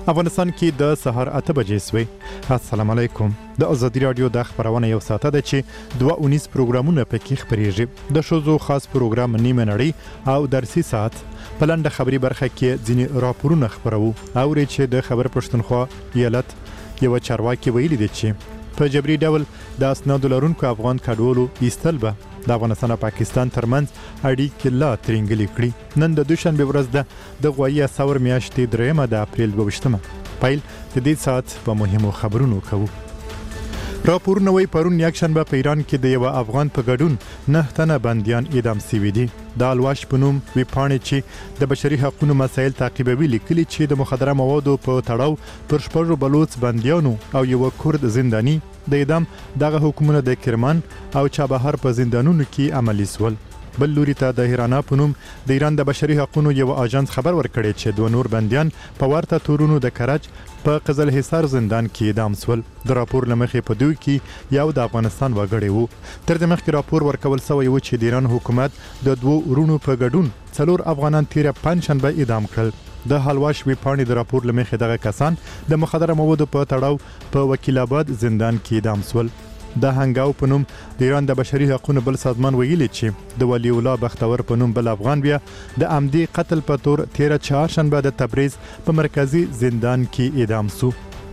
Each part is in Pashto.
افغانستان کې د سهار 8 بجې سوی. السلام علیکم. د ازادي رادیو د خبرونه یو ساعت ده چې 219 پروګرامونه پکې خبرېږي. د شوزو خاص پروګرام نیمه نړۍ او درسي ساعت په لنډه خبري برخه کې ځینې راپورونه خبرو او چې د خبر پښتونخوا ایالت یو چارواکي ویلي دی چې په جبري ډول د اسنادو لرونکو افغان کډوالو ایستل به د افغانستان او پاکستان ترمنځ اړیکې لا ترنګلې کړي. نن د دوشنبه ورځ ده د غوایي ساور میاشتې 3 د اپریل 22 پیل د دې ساعت په مهمو خبرونو کوو. راپورونه وی پرون یکشنبه په ایران کې د یو افغان په ګډون 9 تنه بندیان اعدام شوي دي. د الواش په نوم وی پاڼې چې د بشري حقوقو مسایل تعقیبوي لیکلي چې د مخدره موادو په تړاو پر شپږو بلوچ بندیانو او یو کورد زنداني د اعدام دغه حکومت د کرمان او چابهار په زندانونو کې عملي سول. بل لوري ته د هیرانا په نوم د ایران د بشري حقوقو یو اژانس خبر ورکړی چې دوه نور بندیان په ورته تورونو د کرج په قزل حصار زندان کې اعدام سول. د راپور لمخې په دوی کې یو د افغانستان وګړی وو. تر دې مخکې راپور ورکول شوی و چې د ایران حکومت د دوه ورونو په ګډون 4 افغانان تیر پنځشنبه اعدام کړل. د حلواش وی پاڼې د راپور لمخې دغه کسان د مخدره موادو په تړاو په وکیل آباد زندان کې اعدام سول. د هنګاو په نوم د ایران د بشري حقوقو بل سازمان ویلي چې د ولی الله بختور په نوم بل افغان بیا د عمدي قتل په تور 13 چهارشنبه د تبریز په مرکزی زندان کې اعدام سو.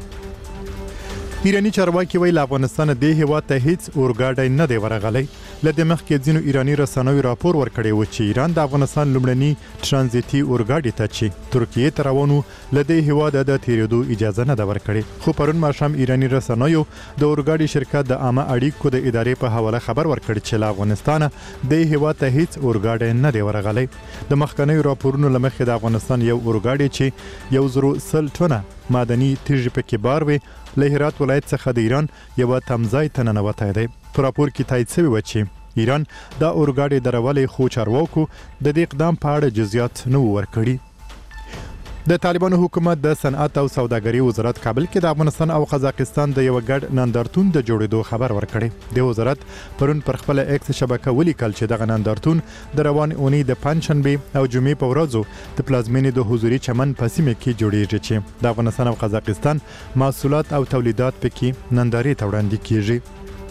ایرانی چارواکي ویل افغانستان د هیواد ته هیڅ اورګاډی نه دی ورغلی. لدې مخکې ځینو ایرانی رسنیو راپور ورکړی و چې ایران د افغانستان لومړني ترانزیتي اورګاډي ته چې ترکیه ته روانو لدې هیواد د تیریدو اجازه نه ده ورکړې. خو پرون ماښام ایرانی رسنیو د اورګاډي شرکت د عامه اړیکو د ادارې په حواله خبر ورکړ چې له افغانستان د هیواد ته هیڅ اورګاډی نه دی ورغلی. د مخکنیو راپورونو لمخې د افغانستان یو اورګاډي چې 100 ټنه معدني تیږې پکې بار وي له هرات ولایت څخه د ایران یو تمځای ته ننوتی دی. په راپور کې تایید شوی و چې ایران دا اورګاډي درولې خو چارواکو د دې اقدام په اړه جزئیات نه ورکړي. د طالبانو حکومت د صنعت او سوداګرۍ وزارت کابل کې د افغانستان او قزاقستان د یو ګډ نندارتون د جوړېدو خبر ورکړی. د وزارت پرون پر خپل ایکس شبکه ولیکل چې دغه نندارتون د روان اونۍ د پنځشنبه او جمعې په ورځو د پلازمینې د حضوري چمن په سیمه کې جوړیږي چې د افغانستان او قزاقستان محصولات او تولیدات پکې نندارې ته وړاندې کیږي.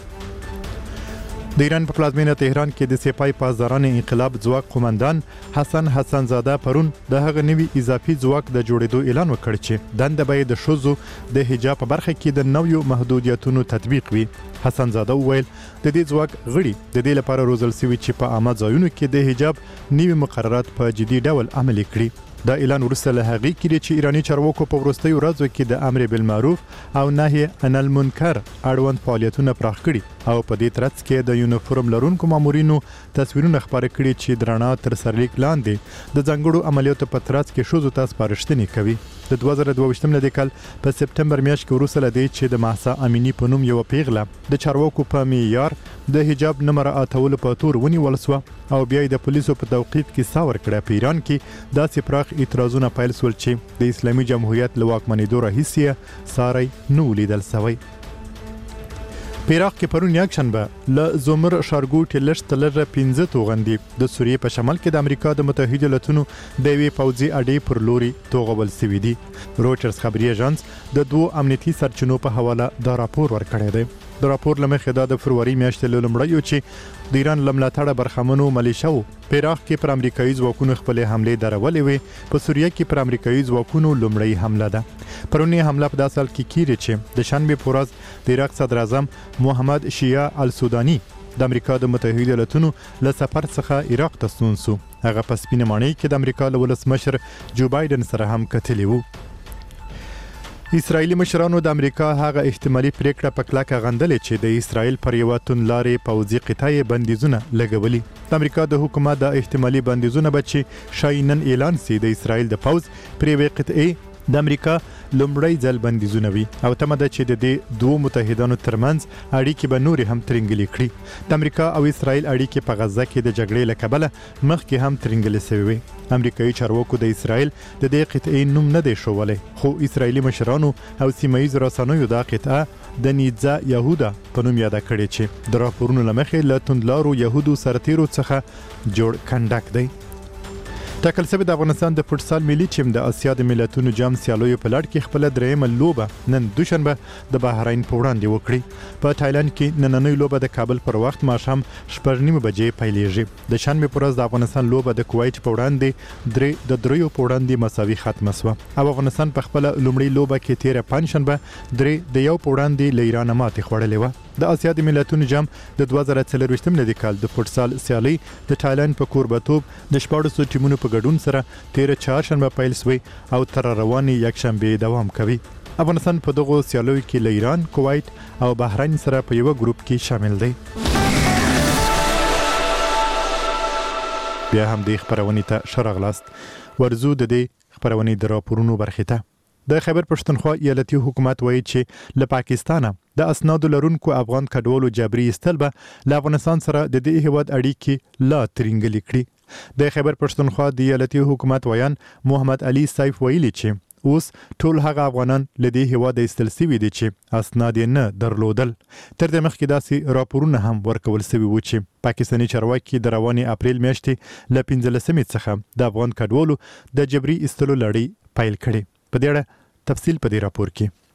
د ایران په پلازمینه تهران کې د سپای پاسداران انقلاب ځواک قومندان حسن زاده پرون د هغه نوي اضافي ځواک د جوړېدو اعلان وکړ چې دنده به د شوزو د حجاب په برخه کې د نویو محدودیتونو تطبیق وي. حسن زاده وویل د دې ځواک غړي د دې لپاره روزل شوي چې په عامه ځایونو کې د حجاب نوي مقررات په جدي ډول عملي کړي. دا اعلان وروسته له هغې کې چې ایرانی چارواکو په وروستیو ورځو کې د امر بالمعروف او نهي عن المنکر اړوند فعالیتونه پراخ کړي او په دې ترڅ کې د یونیفورم لرونکو مامورینو تصویرونه خپاره کړي چې درانه تر سرلیک لاندې د ځانګړو عملیاتو په ترڅ کې ښځو ته سپارښتنې کوي. د 2022 کال په سپتمبر میاشت کې وروسته له دې چې د مهسا امینی په نوم یو پیغله د چارواکو په معیار د حجاب نه مراعاتولو په تور ونیول شوه او بیا د پولیسو په توقیف کې سا ورکړه. په ایران کې داسې پراخ اعتراضونه پیل شول چې د اسلامي جمهوریت له واکمنېدو راهیسې ساری نه ولیدل شوی. په عراق کې پرون یکشنبه له زومر ښارګوټي لږ لږه 15 توغندي د سوریې په شمال کې د امریکا د متحده ایالاتونو د یوې پوځي اډې پر لوري توغول شوي دي. رویټرز خبري ایجنس د 2 امنیتي سرچینو په حواله دا راپور ورکړی دی. د راپور لمخې دا د فروری میاشتې له لومړیو چې د ایران لملاتړه برخمنو ملیشاو په عراق کې پر امریکایي ځواکونو خپلې حملې درولې وې. په سوریه کې پر امریکایي ځواکونو لومړی حمله ده. پرونی حمله په داسې حال کې کیږي چې د شنبه په ورځ د عراق صدر اعظم محمد شیعه السوداني د امریکا د متحده ایالاتونو له سفر څخه عراق ته ستون شو. هغه په سپینه ماڼۍ کې د امریکا له ولسمشر جو بایدن سره هم کتلی وو. اسرائیلي مشرانو د امریکا هغه احتمالي پریکړه په کلکه غندلې چې د اسرائیل پر یو توندلارې پوځي قطعې بندیزونه لګولي. د امریکا د حکومت د احتمالي بندیزونه به چې شاینن اعلان سي د اسرائیل د پوځ پر یوې قطعې د امریکا لومړی ځل بندیزونه وي او تمه ده چې د دې دوه متحدانو ترمنځ اړیکې به نورې هم ترنګلې کړي. د امریکا او اسرائیل اړیکې په غزه کې د جګړې له کبله مخکې هم ترنګلې شوې وي. امریکایي چارواکو د اسرائیل د دې قطعې نوم نه دی ښوولی، خو اسرائیلي مشرانو او سیمه ییزو رسنیو دا قطعه د نیزا یهودا په نوم یاده کړې چې د راپورونو له مخې له توندلارو یهودو سرتیرو څخه جوړ کنډک دی. ټاکل شوی د افغانستان د فوټسال ملي ټیم د اسیا د ملتونو جام سیالیو په لړ کې خپل درېیمه لوبه نن دوشنبه د بحرین په وړاندې وکړي. په تایلند کې نننۍ لوبه د کابل پر وخت ماښام 9:30 بجې پیلېږي. د شنبه پر ورځ د افغانستان لوبه د کویت په وړاندې د دریو په وړاندې مساوي ختمه شوه. او افغانستان په خپل لومړی لوبه کې تیره پنځشنبه درې د یو په وړاندې له ایران ماتې خوړلې و. د اسیا د ملتونو جام د 2024 میلادي کال د فوټسال سیالي د تایلند په کوربتوب د 14 ټیمونو په ګډون سره 13 چهارشنبه پیل شوی او تر رواني یکشنبه دوام کوي. افغانستان په دغه سیالیو کې له ایران، کویت او بحرین سره په یو ګروپ کې شامل دی. بیا هم د خبرونې ته شرغلاست ورزو د دې خبرونې د راپورونو برخه ته. د خیبر پښتونخوا ایالتي حکومت وایي چې له پاکستانه د اسنادو لرونکو افغان کډوالو جبري استل به له افغانستان سره د دې هیواد اړیکې لا ترنګلې کړي. د خیبر پښتونخوا د ایالتي حکومت ویان محمد علي سیف ویلي چې اوس ټول هغه افغانان له دې هیواد استل سوي دي چې اسناد نه درلودل. تر دې مخکې داسې راپورونه هم ورکول شوي وو چې پاکستاني چارواکي د رواني اپریل میاشتې له 15 څخه د افغان کډوالو د جبري استلو لړۍ پیل کړي. په دې اړه تفصیل په دې راپور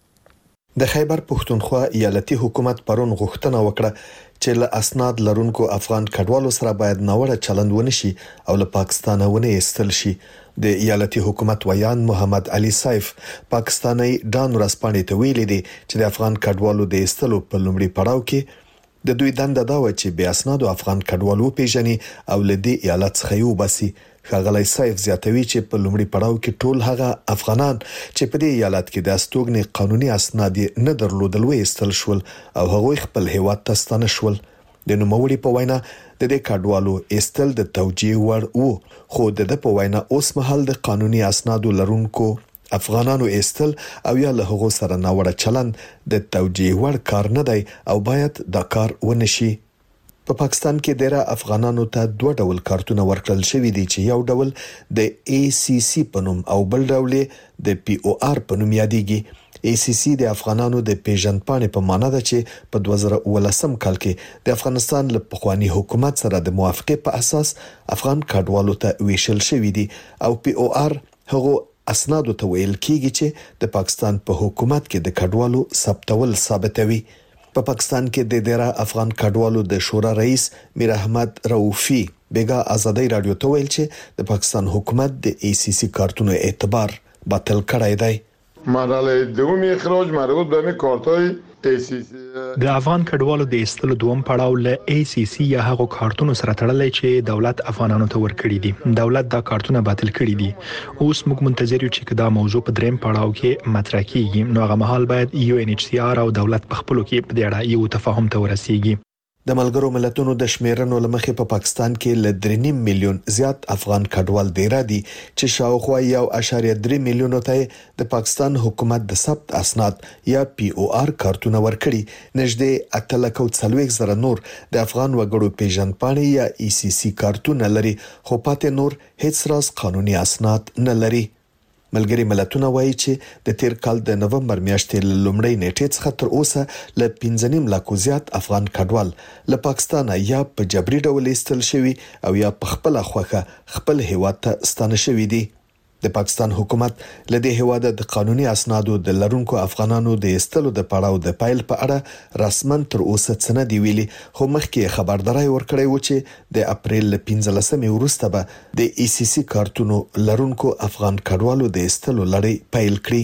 کې. د خیبر پښتونخوا ایالتي حکومت پرون غوښتنه وکړه چې له اسناد لرونکو افغان کډوالو سره باید ناوړه چلند ونشي او له پاکستانه ونه ایستل شي. د ایالتي حکومت ویان محمد علي سیف پاکستاني ډان ورسپانې ته ویلي دي چې د افغان کډوالو د ایستلو په لومړي پړاو کې د دوی دنده دا و چې بیا اسنادو افغان کډوالو پیژني او له دې ایالت څخه یو باسي. ښاغلی سیف زیاتوي چې په لومړي پړاو کې ټول هغه افغانان چې په دې ایالت کې د استوګنې قانوني اسناد نه درلودل وایستل شول او هغوی خپل هیواد ته ستانه شول. د نوموړي په وینا د دې کډوالو ایستل د توجیه وړ وو، خو د په وینا اوس مهال د قانوني اسنادو لرونکو افغانانو ایستل او یا له هغو سره ناوړه چلند د توجیه وړ کار نه دی او باید دا کار ونشي. په پاکستان کې ډیره افغانانو ته دوه ډول کارتونه ورکړل شوي دي چې یو ډول د ACC په نوم او بل ډول د POR په نوم یادېږي. ACC د افغانانو د پیژندپاڼې په معنا ده چې په 2019 کال کې د افغانستان له پخوانی حکومت سره د موافقې په اساس افغان کډوالو ته ویشل شوي دي او POR هغه اسنادو ته ویل کیږي چې د پاکستان په حکومت کې د کډوالو ثبتول ثابتوي. په پاکستان کې د ډیره افغان کډوالو د شورا رئیس میر احمد رؤفي بیګا ازادي رادیو ته ویل چې د پاکستان حکومت د ACC کارتونو اعتبار باطل کړی دی. مرحله دوم اخراج مربوط به کارتای ACC د افغان کډوالو د ایستلو دوم پړاو له ACC یا هغو کارتونو سره تړلې چې دولت افغانانو ته ورکړي دي. دولت دا کارتونه باطل کړي دي. اوس موږ منتظر یو چې دا موضوع په دریم پړاو کې مطرح کیږي. نو هغه مهال باید UNHCR او دولت په خپلو کې په دې اړه یو تفاهم ته ورسیږي. د ملګرو ملتونو د شمیرنو لمخې په پاکستان کې ل 3.5 میلیون زیات افغان کډوال ډیر دي چې شاوخوا 1.3 میلیون ته د پاکستان حکومت د ثبت اسناد یا POR کارتونه ورکړي. نږدې 840,000 نور د افغان وګړو پیژندپاڼې یا ACC کارتونه لري، خو پاتې نور هیڅ راز قانوني اسناد نه لري. ملګری ملتونه وایي چې د تیر کال د نومبر میاشتې لومړۍ نیټې څخه تر اوسه ل 15 لک زیات افغان کډوال له پاکستان یا په جبري ډول ایستل شوي او یا په خپل خوخه خپل هیواد ته ستانه شوي دي. د پاکستان حکومت له دې هیواد د قانوني اسنادو د لرونکو افغانانو د ایستلو د پړاو د پایل په اړه رسمن تر اوسه څه نه دی ویلي، خو مخکې خبرداري ورکړی و چې د اپریل 15 وروسته به د ACC کارتونو لرونکو افغان کډوالو د ایستلو لړۍ پیل کړي.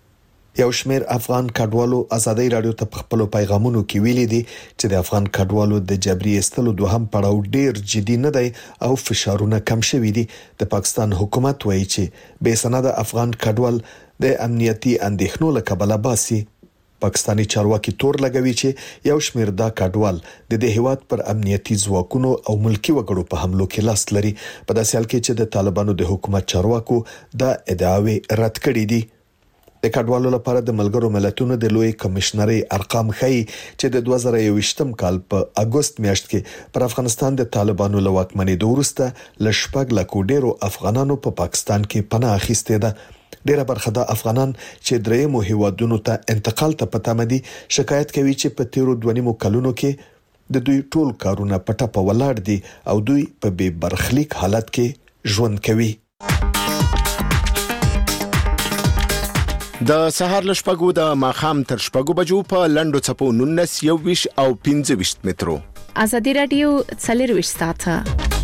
یو شمېر افغان کډوالو ازادي رادیو ته په خپل پیغامونو کې ویلي دي چې د افغان کډوالو د جبري ایستلو دوهم پړاو ډیر جدي نه دی او فشارونه کم شوي دي. د پاکستان حکومت وایي چې بې سنده افغان کډوال د امنیتي اندېښنو له کبله باسي. پاکستاني چارواکي تور لګوي چې یو شمېر دا کډوال د دې هیواد پر امنیتي ځواکونو او ملکی وګړو په حملو کې لاس لري، په داسې حال کې چې د طالبانو د حکومت چارواکو دا ادعاوې رد کړې دي. د کډوالو لپاره د ملګرو ملتونو د لوی کمشنري ارقام ښیي چې د 2021 کال په اگست میاشت کې پر افغانستان د طالبانو له واکمنۍ وروسته ل 6 لک ډیرو افغانانو په پاکستان کې پناه اخیستې ده. ډیره برخه د افغانان چې درېمو هیوادونو ته انتقال ته پته مدي شکایت کوي چې په تیرو 2.5 کلونو کې د دوی ټول کارونه پټه په ولاړ دي او دوی په بې برخلیک حالت کې ژوند کوي. د سهار لشپګو د ماخام تر شپګو بجو په لندو چپو 19 21 او 25 مترو. ازادي رادیو 24 ساعته.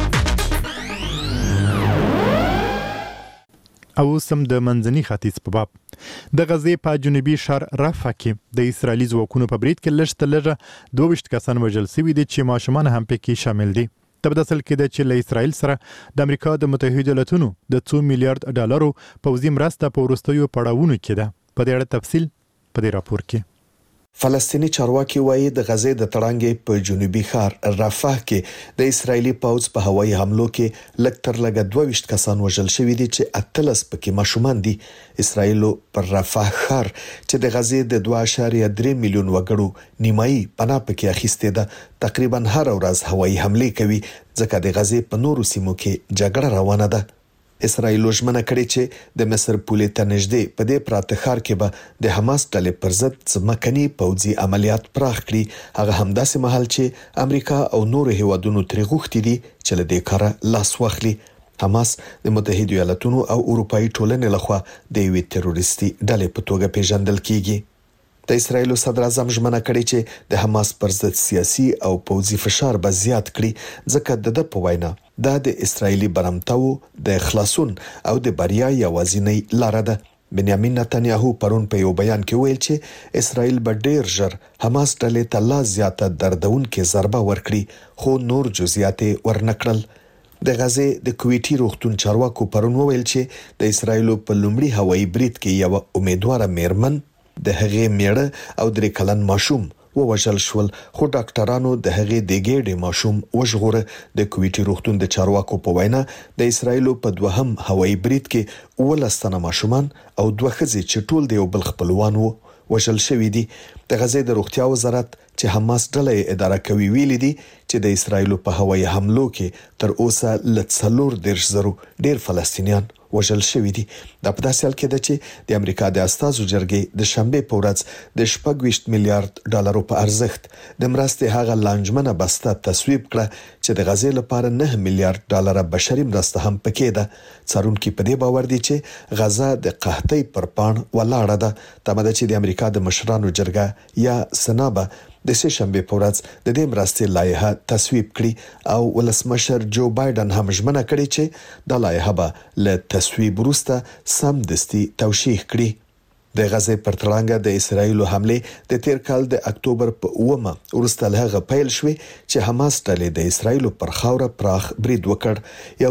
او سم د منځني ختیځ په باب د غزې په جنوبي شهر رفح کې د اسرایلی ځواکونو په برید کې لږ 22 کسان وژل شوي دي چې ماشومان هم پکې شامل دي. تبداسل کې د چې له اسرایل سره د امریکا د متحده ایالاتونو د 2 میلیارډ ډالرو پوځي مرسته په وروستیو پړاوونو کې ده. په دې اړه تفصیل په دې راپور کې. فلسطینی چارواکي وایي د غزې د تړانګې په جنوبي ښار رفح کې د اسرایلی پوځ په هوایي حملو کې لکتر لګ 22 کسان وژل شوي دي چې 18 پکې ماشومان دي. اسرایل پر رفح ښار چې د غزې د 2.3 میلیون وګړو نیمایي پناه پکې اخیسته ده تقریبا هر ورځ هوایي حمله کوي ځکه د غزې په نورو سیمو کې جګړه روانه ده. اسرایل ژمنه کړې چې د مصر پولې ته نږدې په دې پراته ښار کې به د حماس ډلې پر ضد ځمکني پوځي عملیات پراخ کړي. هغه همداسې مهال چې امریکا او نور هیوادونو ترې غوښتي دي چې له دې کاره لاس واخلي. حماس د متحده ایالاتونو او اروپאי ټولنې لخوا د یوې تروریستي ډلې په توګه پیژندل کیږي. د اسرایل صدر اعظم ژمنه کړې چې د حماس پر ضد سیاسي او پوځي فشار به زیات کړي ځکه د په وینا دا د اسرایلی برمتاو د خلاصون او د بریا یوازینی لار ده. بنیامین نتنیاهو پرون په یو بیان کې ویل چې اسرایل به ډیر ژر حماس ډلې ته لا زیاته دردونکې ضربه ورکړي خو نور جزئیات ورنکړل. د غزې د کویټي روغتون چارواکو پرون ویل چې د اسرایل په لومړي هوایي برید کې یو امیدواره میرمن د هغې میړه او 3 کلن ماشوم ووژل شول خو ډاکټرانو د هغې د ګېډې ماشوم وژغوره. د کویټي روغتون د چارواکو په وینا د اسرایل په دوهم هوایي برید کې 19 تنه ماشومان او 2 ښځې چې ټول د یو بل خپلوان وو وژل شوي دي. د غزې د روغتیا وزارت چې حماس ډلې اداره کوي ویلي دي چې د اسرایل په هوایي حملو کې تر اوسه لڅلور درشزرو ډیر فلسطینیان وژل شوي دي. د پداسل کې د چې د امریکا د استازو جرګې د شنبه په ورځ د 20 میلیارډ ډالرو په ارزښت د مرستې هغه لانجمنه بسته تصویب کړه چې د غزې لپاره 9 میلیارډ ډالر بشري مرسته هم پکې ده. څارونکو په دې باور دي چې غزه د قحطۍ پر پاڼ ولاړه ده. تمه چې د امریکا د مشرانو جرګه یا سنابه د سه شنبه په ورځ د دې مرستې لایحه تصویب کړي او ولسمشر جو بایدن هم ژمنه کړې چې د لایحه به له تصویب وروسته سم دستي توشیح کړي. د غزې پر تړانګه د اسرایل حمله د تیر کال د اکتوبر په 9 وروسته له هغه پیل شوې چې حماس ډلې د اسرایل پر خاوره پراخ برید وکړ.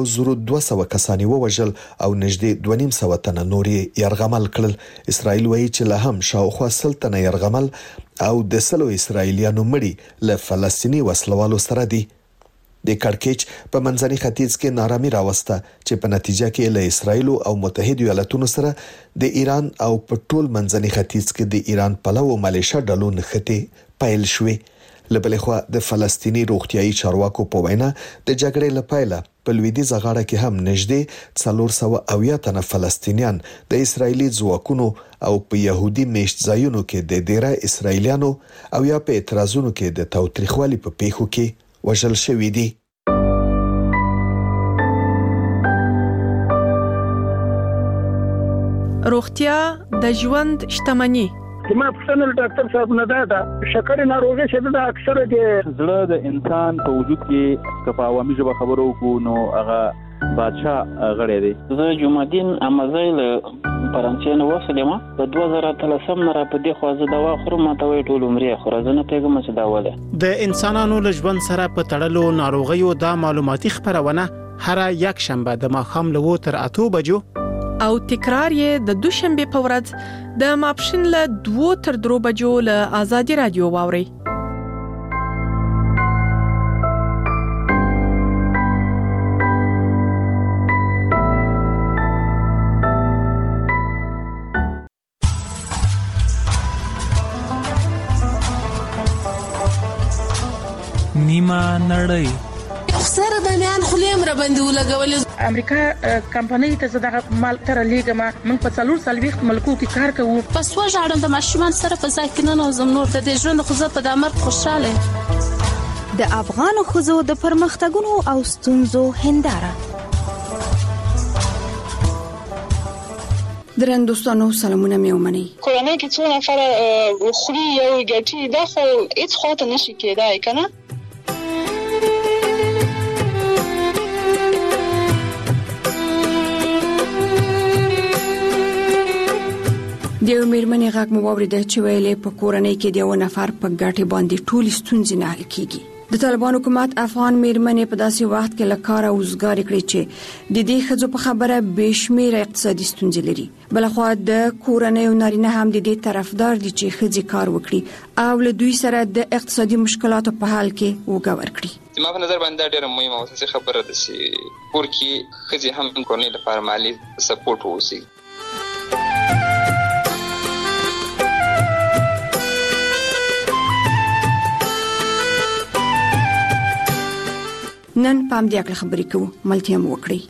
1200 کسان ووژل او نږدې 250 تنه نورې يرغمل کړل. اسرایل وایي چې له هم شاوخوا 100 تنه يرغمل او د 100 اسرایلیانو مړي له فلسطینی وسلوالو سره دي. د کړکېچ په منځني ختیځ کې نارامي راوسته چې په نتیجه کې له اسرایل او متحده ایالاتونو سره د ایران او په ټول منځني ختیځ کې د ایران پلو مالیشه ډلو نښتې پیل شوې. لبلې خو د فلسطینی روغتيایي چارواکو په وینا د جګړې لپاره په لویدیځ غاړه کې هم نږدې 400 تنه فلسطینیان د اسرایلی ځواکونو او په يهودي میشت ځایونو کې د ډیره اسرایلیانو او یا په اعتراضونو کې د تاوتریخوالي په پیښو کې وژل شوي دي. روغتیا د ژوند شتمني. ما پښتنه ډاکټر صاحب نه دا شکر ناروغي چې دا اکثره د زړه د انسان په وجود کې کپاوامي ژبه خبرو کو نو هغه بادشاہ غړی دی. زه جمعدین امازیل فرانسین وسلم په 2013 نه را په دې خو زه دوا خورم ته وی ټول عمرې خو زه نه پیګم چې دا وله د انسانانو له ژوند سره په تړلو ناروغیو د معلوماتي خبرونه هر یک شنبه د ماښام له 8 بجو او تکرار یې د دوشنبه په ورځ د ماپښین له 2 تر 3 بجو له آزادي رادیو واوري. نیمه نړۍ سره د میان خلیم را باندې ولګول. امریکا کمپنۍ ته زده مال تر لیګما موږ په 4 ملکو کې کار کوو. پس وژاړم د ماشومان سره په ځکه نه زم نور د ژوند خو په دمر خوشاله. د افغان خوځو د پرمختګونو او ستونزو هنداره. درن دوستانو سلامونه مې ومني. کورنۍ کې څو نفر خوري یو ګټي دا خو هیڅ خاطر نشي کېدای کنه. د میرمنې غږ مو واورېده چې ویلې په کورنۍ کې د یو نفر په ګټې باندې ټول ستونزې نه حل کیږي. د طالبان حکومت افغان میرمنې په داسې وخت کې لکاره اوزګاری کړی چې د دې خځو په خبره بشمیره اقتصادي ستونزې لري. بلخوا د کورنۍ او نارینه هم د دې طرفدار دي چې خځې کار وکړي او له دوی سره د اقتصادي مشکلاتو په حل کې وګور کړي. زما په نظر باندې ډېره مهمه او اساسي خبره ده چې کور کې خځې هم کورنۍ لپاره مالي سپورټ ووسي. نن پام دې اکل خبرې کوو ملتیا مو وکړي.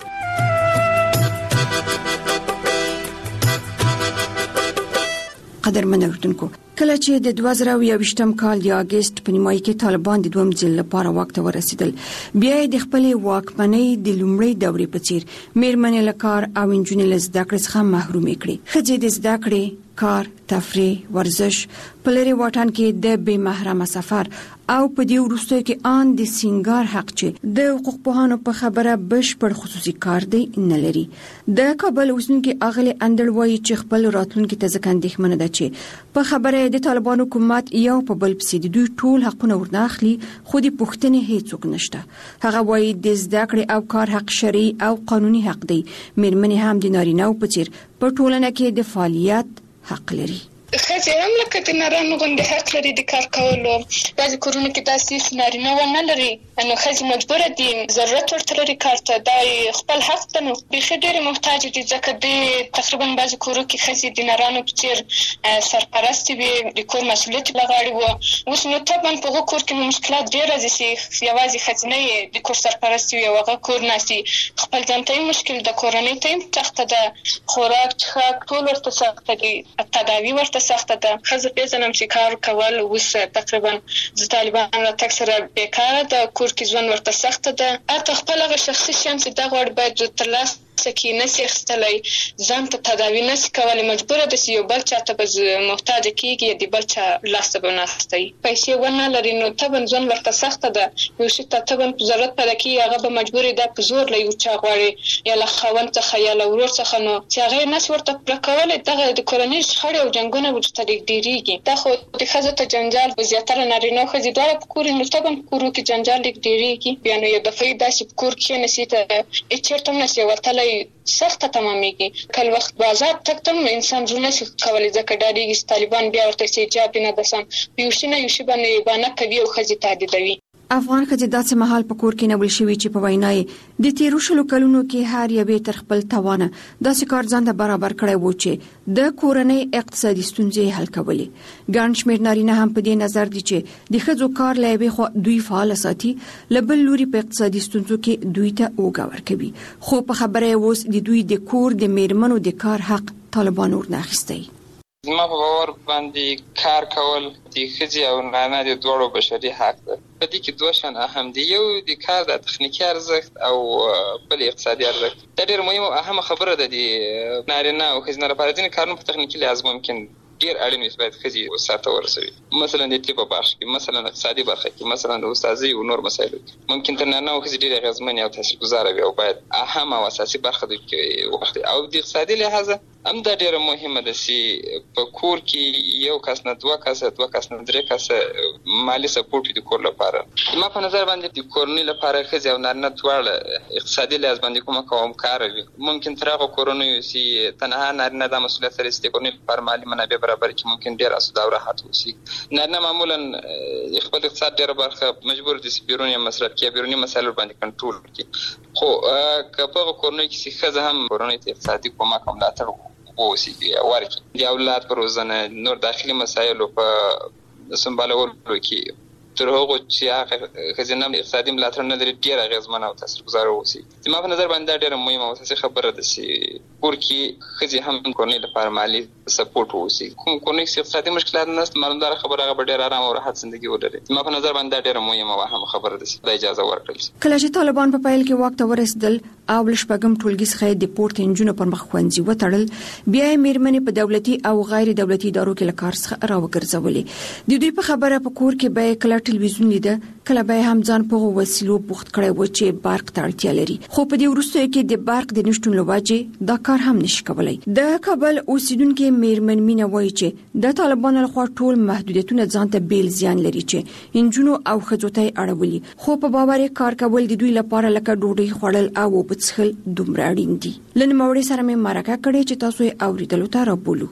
قدرمن اردوونکو کله چې د 2021م کال د اگست په نیمایي کې طالبان د دوم ځل لپاره واک ته ورسېدل بیا د خپل واکمنۍ د لومړۍ دورې په څیر میرمنې له کار او انجونې له زده کړې څخه محرومې کړې. ښځې د زده کړې کار تفریح ورزش په لري واټن کې د بې محرمه سفر او په دې وروستیو کې ان د سینګار حق چې د حقوق پوهانو په خبره بشپړ خصوصي کار دی نه لري. د کابل اوسنکي اغلی اندړ وایي چې خپل راتلونکي ته ځکه اندېښمنه ده چې په خبره د طالبان حکومت یو په بل پسې د دوی ټول حقونه ورناخلي خو د پښتنې هیڅوک نشته. هغه وایي د زده کړې او کار حق شرعي او قانوني حق دی. میرمنې هم د نارینه‌و په څیر په ټولنه کې د فعالیت حق لري. خځې هم لکه د نارینه غوندې حق لري د کار کولو. بعضې کورونو کې داسې نارینه ونه لري نو ښځې مجبوره دي ضرورت ورته لري کار ته. دا خپل حق ده. نو بیخي ډېرې محتاجې دي ځکه د تقریبا بعضې کورو کې ښځې د نارانو په څېر سرپرستې وي د کور مسؤلیت له غاړې وه. اوس نو طبعا په هغو کور کې مشکلات ډېر راځي چې یوازې ښځینه د کور سرپرستې وي او هغه کور ناستي خپل ځان ته مشکل د کورنۍ ته سخته ده. خوراک څښاک ټول ورته سخته دي. تداوي ورته سخته ده. ښځه پیژنم چې کار کول اوس تقریبا د طالبان راتګ سره بیکاره ده. کور کې ژوند ورته سخته ده. حتی خپل هغه شخصي شیان چې دغه غواړي باید ترلاسه کړي نشي اخیستلی ځان ته تداوي نشي کولی مجبوره ده چې یو بل چا ته به محتاجه کېږي یا د بل چا لاس ته به وناستوي. پیسې ونه لري نو طبعا ژوند ورته سخته ده. یو شي ته طبعا ضرورت پیدا کېږي هغه به مجبور ده په زور له یو چا غواړي یا له خاوند څخه یا له ورور څخه نو چې هغه یې نشي ورته پوره کولی. دغه د کورنۍ شخړې او جنګونه ورته ډېرېږي. دا خو د ښځو ته جنجال په زیاتره نارینه او ښځې دواړه په کور نو طبعا په کورو کې جنجال ډېرېږي. بیا نو یو دفعې داسې په کور کښېنسي ته هېڅ چېرته هم نشي وتلی سخته تمامېږي. کله وخت بازار تګ ته هم انسان زړه نشي کولی ځکه ډارېږي چې طالبان بیا ورته چې حجاب دې نه ده سم په یو شي نه یو شي باندې بانه کوي او ښځې تهدیدوي. افغان ښځې داسې مهال په کور کې نیول شوي چې په وینا یې د تیرو شلو کلونو کې هر یوې تر خپل توانه داسې کار ځان ته برابر کړی و چې د کورنۍ اقتصادي ستونزې حل کولې. ګڼ شمېر نارینه هم په دې نظر دي چې د ښځو کار له یوې خوا دوی فعاله ساتي له بل لوري په اقتصادي ستونزو کې دوی ته اوږه ورکوي. خو په خبره یې اوس د دوی د کور د میرمنو د کار حق طالبان ورناخیستی. زما په باور باندې کار کول د ښځې او نارینه د دواړو بشري حق ده. په دې کې دوه شیان اهم دي. یو د کار د تخنیکي ارزښت او بل اقتصادي ارزښت. دا ډېر مهمه او اهمه خبره ده د نارینه او ښځینه لپاره. ځینې کارونه په تخنیکي لحاظ ممکن ډېر اړین وي باید ښځې سرته ورسوي. مثلا د طب په برخه کې مثلا اقتصادي برخه کې مثلا د استاذۍ او نور مسایلو کې ممکن تر نارینه او ښځې ډېرې اغېزمنې او تاثیرګذاره وي او باید اهمه او اساسي برخه دوی کې وخت او د اقتصادي لحاظه هم دا ډېره مهمه ده چې په کور کې یو کس نه دوه کسه نه درې کسه مالي سپورټ وي د کور لپاره. زما په نظر باندې د کورنۍ لپاره ښځې او نارینه دواړه اقتصادي لحاظ باندې کومه کومکاره وي. ممکن تر هغو کورنیو چې تنها نارینه دا مسؤلیت لري چې د کورنۍ لپاره مالي منابع برابر کړي ممکن ډېر اسوده او راحت اوسي. نارینه معمولا خپل اقتصاد ډېره برخه مجبور دي چې بیروني مصرف کړي بیروني مسایلو باندې کنټرول کړي. خو که په هغو کورنیو کې چې ښځه هم کورنۍ ته اقتصادي کومک او ملاتړ ووسي ورکړي د اولاد په روزنه نور داخلي مسایلو په سمبالولو کې تر هغو چې هغه ښځینه اقتصادي ملاتړ نه لري ډېر اغېزمنه او تاثیرګذاره واوسي. زما په نظر باندې دا ډېره مهمه او اساسي خبره ده چې کور کې خځې هم کورنۍ لپاره مالي سپورټ ووسی کوم کورنۍ کې اقتصادي مشکلات نشته مالدار خبره هغه ډېر آرام او راحت ژوندۍ ولري ما په نظر باندې ډېر مهمه وه هم خبره ده د اجازه ورکړل کله چې طالبان په پیل کې وخت ورسېدل او لشپږم ټولګي څخه د پورت انجونو پر مخ خوندي وټړل بیا میرمنې په دولتي او غیر دولتي ادارو کې لکار څخه راوګرځولې د دوی په خبره په کور کې به کله ټلویزیون لیده کله به هم ځان په وسیلو بوخت کړي و چې برق ته اړتیا لري خو په دې وروسته کې د برق د نشټون لوجه دا کار هم نشي کولای د کابل اوسیدونکو میرمن مینا وایي چې د طالبانو لخوا ټول محدودیتونه ځان ته بیل زیان لري چې انجونو او خځوتای اړولي خو په باور کار کول د دوی لپاره لکه ډوډۍ خوړل او وبڅخل دومره اړین دي لن موري سره مې مرکه کړې چې تاسو یې اوریدلو ته رابولو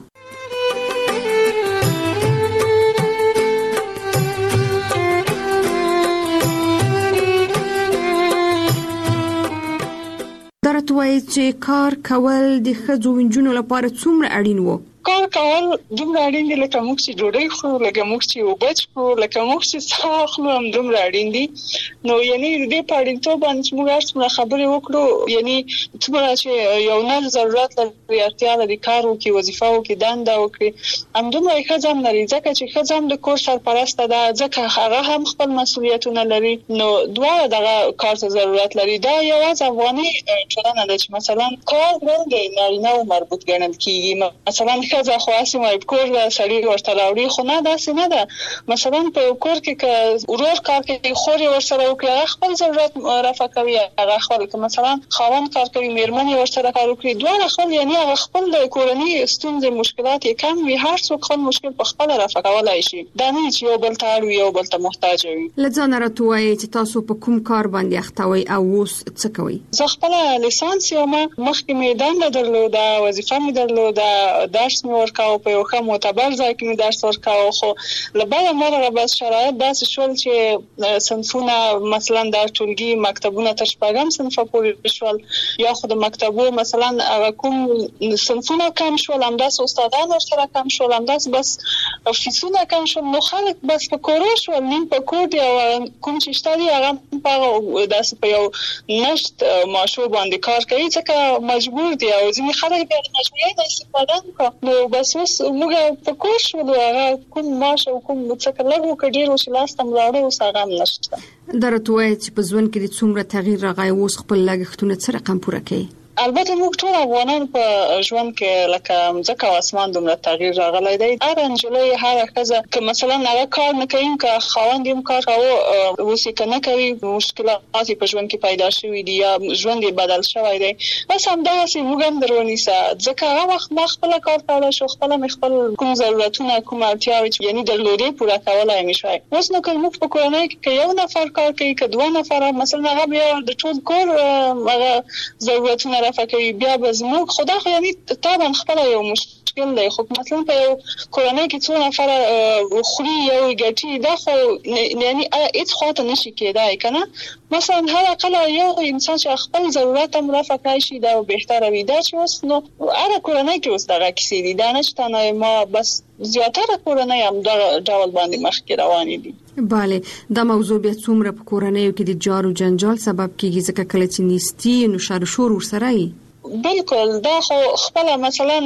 درته وایي چې کار کول د ښځو انجونو لپاره څومره اړین وو کار کول دومره اړین دي لکه موږ چې ډوډۍ خورو لکه موږ چې اوبه څښو لکه موږ چې ساه اخلو هم دومره اړین دي نو یعنی د دې په اړینتوب باندې موږ هر خبرې وکړو یعنی څومره چې یو نه ضرورت لري اړتیا لري کار وکړي وظیفه وکړي دنده وکړي همدومره ښځه هم لري ځکه چې ښځه هم د کور سرپرسته ده ځکه هغه هم خپل مسؤلیتونه لري نو دواړه دغه کار ته ضرورت لري دا یوازې افغاني ټولنه ده چې مثلا کار نه نارینه او مربوط ګڼل کیږي مثلا ښځه خاصه مې کور سړی ورته راوړي خو نه داسې نه ده مثلا په کور کې ک ورور کار کوي خوري ورسره وکړي خپل ضرورت رفع کوي هغه خپل مثلا خاوند کار کوي میرمن ورسره کار کوي دوه خپل یعنی هغه خپل د کورنۍ ستونزې مشکلات یې کم وي هر څوک خپل مشکل په خپل رفع کولای شي دا نه چې یو بل ته اړ وي یو بل ته محتاج وي لځان راټوي چې تاسو په کوم کار باندې اختوي او اوس څه کوي زه خپل لیسانس یم مخکې مې دنده درلوده وظیفه مې درلوده درس مې ورکاو په یو ښه معتبر ځای کې مې درس ورکاو خو لبعد مرغه بس شرایط داسې شول چې صنفونه مثلا د ټولګي مکتبونه تر شپږم صنف پورې شول یا خو د مکتبو مثلا کوم صنفونه کم شول همداس استادان ورسره کم شول همداس بس فیسونه کم شول نو خلک بس په کورو شول نیم په کور دی او کوم چې شته دی هغه په داسې په یو نشت ماشو باندې کار کوي ځکه مجبور دی او ځینې خلک بیا د مجبوریت استفاده کوي نو بس اوس موږ په کور شول هغه کوم ماش او کوم څه لګو کډیر او شلاستم راړو اوس هغه نشته درته وایي چې په ژوند کې د څومره تغییر راغی اوس خپل لګښتونه څه رقم پوره کوي البته موږ ټول افغانان په ژوند کې لکه ځکه او اسمان دومره تغییر راغلی دی هر انجلۍ هر ښځه که مثلا هغه کار نه کوي که خاوند یې کار کوي اوس یې نه کوي مشکلات په ژوند کې پیدا شوي دي یا ژوند یې بدل شوی دی بس همداسې موږ هم درونیسه ځکه هغه وخت ما خپل کار کولی شو خپل کوم ضرورتونه کوم اړتیاوې یعنی درلودې پوره کولای مې شوی اوس نو که موږ په کورنۍ کې یو نفر کار کوي که دوه نفر مثلا هغه بیا د ټول کور هغه ضرورتونه فکر بیا بزموږ خدا خو یعنی طبعا خپل یو مشکل دی خو مثلا په یو کورنۍ کې څو نفر خوري یو ګټي دا خو یعنی هیڅ خاطر نشي کېدای کنه مثلا هر اقل یو انسان چې خپل ضرورت هم رفع کوي شي دا بهتره وي دا چې اوس نو هر کورنۍ کې اوس دغه کیسې دي دا نشته نه ما بس زیاتره کورنۍ هم دا ډول باندې مخکې روانې دي bale دا موضوع بیا څومره په کورنۍ کې د جار او جنجال سبب کیږي ځکه کله چې نيستي نو شر شور ورسره وي بالکل دا خو خپل مثلا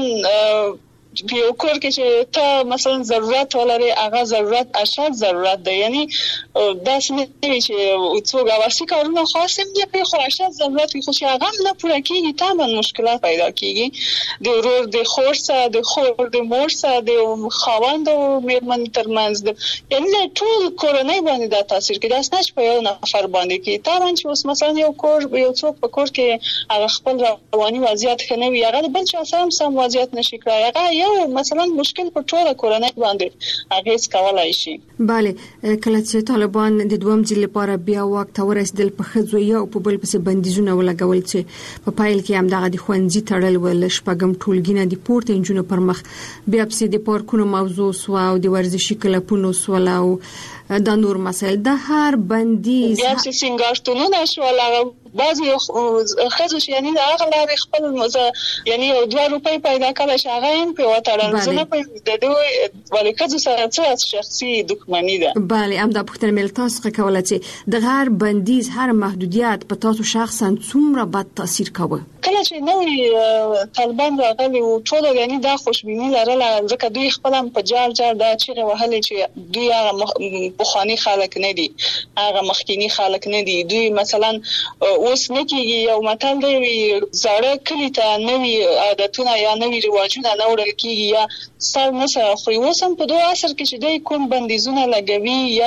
په یو کور کې چې ته مثلا ضرورت ولري هغه ضرورت اشد ضرورت دی یعنی دا څنګه چې څوک اوسې کارونه خاصم دی په خو اشد ضرورت خو چې هغه نه پوره کیږي طبعا مشکلات پیدا کیږي د ورور د خور سره د خور د مور سره د خاوند او میرمن ترمنځ یعنی ټول کورنۍ باندې دا تاثیر کوي دا څنګه په یو نفر باندې کې طبعا چې اوس مثلا یو کور یو څوک په کور کې هغه خپل رواني وضعیت خنوي هغه بل چا سم وضعیت نشي کړای هغه یو مثلا مشکل په ټوله کورنۍ باندې اغیز کولای شي bale کله چې طالبان د دوم ځل لپاره بیا وخت ورسېدل په خځو یو په بل پسې بندیزونه ولګول چې په پایل کې هم دغه د خوندزي تړل ول شپږم ټولګینه د پورت انجونو پر مخ بیا پسې د پارکونو موضوع سو او د ورزشي کلبونو سولاو د نور مسائل د هر بندیز بیا چې سنگارتونونه شو بعضی خځو یعنی دا هغه خپل یعنی 2 روپۍ پیدا کړل چې هغه هم په وټړل زنه په د دوی ولې خځو سره څه شخصي دښمنی ده bale هم د پښتنه مل تاسو کولای چې د هر بندیز هر محدودیت په تاسو شخصا څومره بد تاثیر کوي کله چې نوې طالبان راغلي او ټول یعنی دا خوشبینی لرله ځکه دوی خپل په جار دا چې وهلې چې دوی هغه بخاني خلک نه دي، هغه مخکینی خلک نه دي. دوی مثلا اوس نه کېږي یو متل دی زړه کلی ته نوې عادتونه یا نوې رواجونه نه وړل کېږي یا سر نه سره خو اوسم په دوه عصر کې چې دوی کوم بندیزونه لګوي یا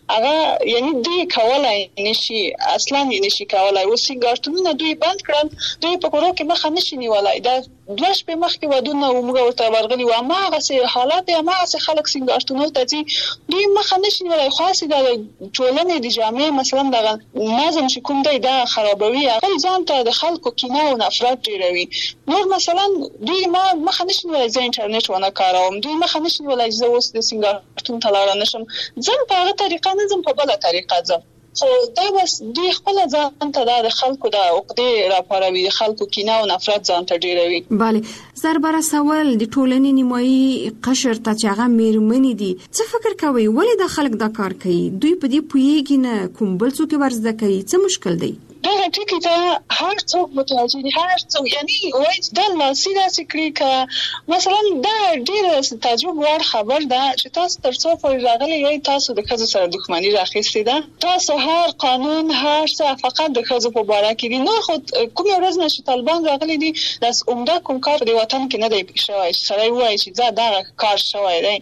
هغه یعنی دوی کولای نشي اصلا نشي کولای. اوس سینګارتونونه دوی بند کړل، دوی په کورو کې مخه نشي نیولای. دا دوه شپې مخکې ودونه موږ ورته ورغلي و ما هغه حالات ما هغه خلک سینګارتونو ته چې دوی مخه نشي نیولای. خاصه د ټولنې د جامع مثلا د نظم چې کوم دی دا خرابوي، هغه ځان ته د خلکو کینه او نفرت ډیروي. نور مثلا دوی ما مخه نشي نیولای ز انټرنیټ ونه کاروم، دوی مخه نشي نیولای زه اوس د سینګارتون ته لاړ نشم، ځم په هغه طریقه نه ځم په بل طریقه ځم. خو دا بس دوی خپل ځان ته د خلکو د عقدې راپاروي، د خلکو کینه او نفرت ځان ته ډیروي. بله زربره سوال د ټولنې نیمایي قشر ته چې هغه میرمنې دي، څه فکر کوي ولې د خلک دا کار کوي؟ دوی په دې پوهیږي نه کوم بل څوک ورزده کوي؟ څه مشکل دی؟ دا ټکی ته هر څوک متوجه دي، هر څوک یعنی وایي دا لاسي داسې کړي که مثلا دا ډېر تعجب وړ خبر ده چې تاسو تر څو پورې راغلي یې تاسو د ښځو سره دښمني راخیستې ده. تاسو هر قانون هر څه فقط د ښځو په باره کې دي. نور خو کومه ورځ نه چې طالبان راغلي دي داس عمده کوم کار په وطن کې نه دی پېښ شوی چې سړی وایي چې دا کار شوی دی.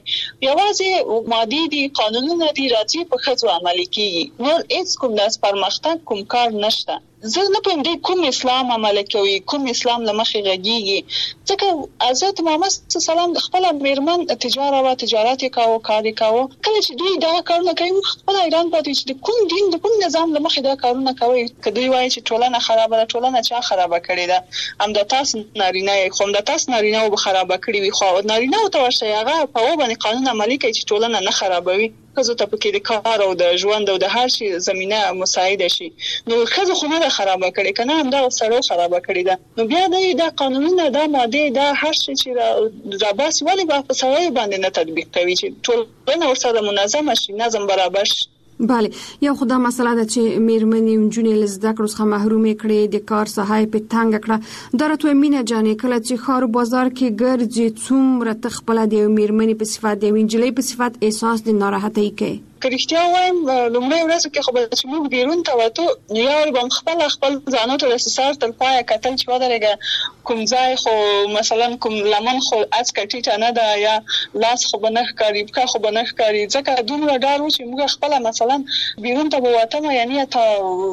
یوازې مادي دي، قانونونه دي راځي په ښځو عملي کېږي، نور هیڅ کوم داس پرمختګ کوم کار نشته. زه نه پوهیم دی کوم اسلام عمل کوي، کوم اسلام له مخې غږیږي. ځکه حضرت محمد صلی الله علیه وسلم خپل میرمن تجارت یې کاوه، کار یې کاوه. کله چې دوی دا کارونه کوي خپل ایران پاتې چې کوم دین د کوم نظام له مخې دا کارونه کوي. که دوی وایي چې ټولنه خرابه ده، ټولنه چا خرابه کړې ده؟ همدا تاسو نارینه یې، خو همدا تاسو نارینه به خرابه کړي وي. خو نارینه ته ورشئ هغه په باندې قانون عملي کوي چې ټولنه نه خرابوي. ښځو ته پکې د کار او د ژوند او د هر شي زمينه مساعده شي. نو ښځو خو نه خرابه کړي کنه، همدا سړو خرابه کړي ده. نو بیا دا قانونونه دا ماده دا هر شي چې را باسي ولی په سړی باندې نه تطبیق کوي چې ټولنه ورسره منظم شي، نظم برابر شي. بله یو خدا مسله ده چې میرمنې نجونې له زده کړو څخه محرومې کړې، د کار ساحه په تنګ کړه. دا راته مینه جانې کله چې ښار بازار کې ګرځي څومره ته خپل د میرمنې په صفات د انجلۍ په صفات احساس د ناراحتۍ کوي؟ کرشتیا وایم لومړی ورځ کې خو به چې موږ بیرون ته وته یو بم خپل ځانو ته رسسار تل پای کتل چې ودرېګه کوم ځای خو مثلا کوم لمن خو از کټی نه ده یا لاس خو بنخ کاری کا خو بنخ کاری ځکه دومره ډار و چې موږ خپل مثلا بیرون ته وته یعنی ته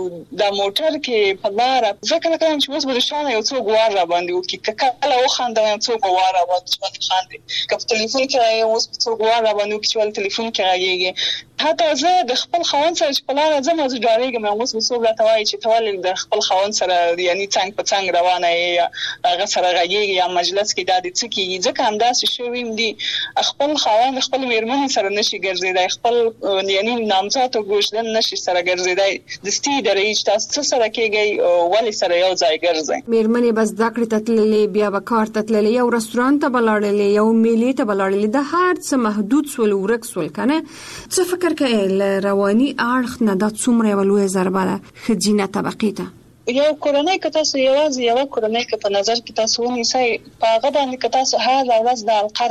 د موټر کې په لار ځکه کوم چې اوس به شانه یو څو غوار را باندې وکي کله و خاندم یو څو غوار را باندې خاندي کله ټلیفون کې یو څو غوار را باندې وکي چې ټلیفون کې راځي. حتی زه د خپل خاوند سره چې په لاره ځم زه ډارېږم، اوس به څوک راته وایي چې ته ولې د خپل خاوند سره یعنی څنګ په څنګ روانه یې، هغه سره غږېږي یا مجلس کې دا د څه کېږي. ځکه همداسې شوي دي خپل خاوند خپل میرمنې سره نشي ګرځېدی، خپل یعنی نامزاد او ګوشدن نشي سره ګرځېدی. دستي درې چې تاسو څه سره کېږئ ولې سره یو ځای ګرځئ. میرمنې بس زده کړې ته تللې، بیا به کار ته تللې، یو رستورانت ته به لاړلې، یو میلې ته به لاړلې، د هر څه محدود سول ورک سول کنه. څه فکر کوي رواني اړخ نه دا څومره ولوي ضربه ده خځینه طبقه ته؟ یو کورنۍ که تاسو یوازې یو کورنۍ که په نظر کې تاسو ونیسئ په هغه باندې که تاسو هر ورځ د القه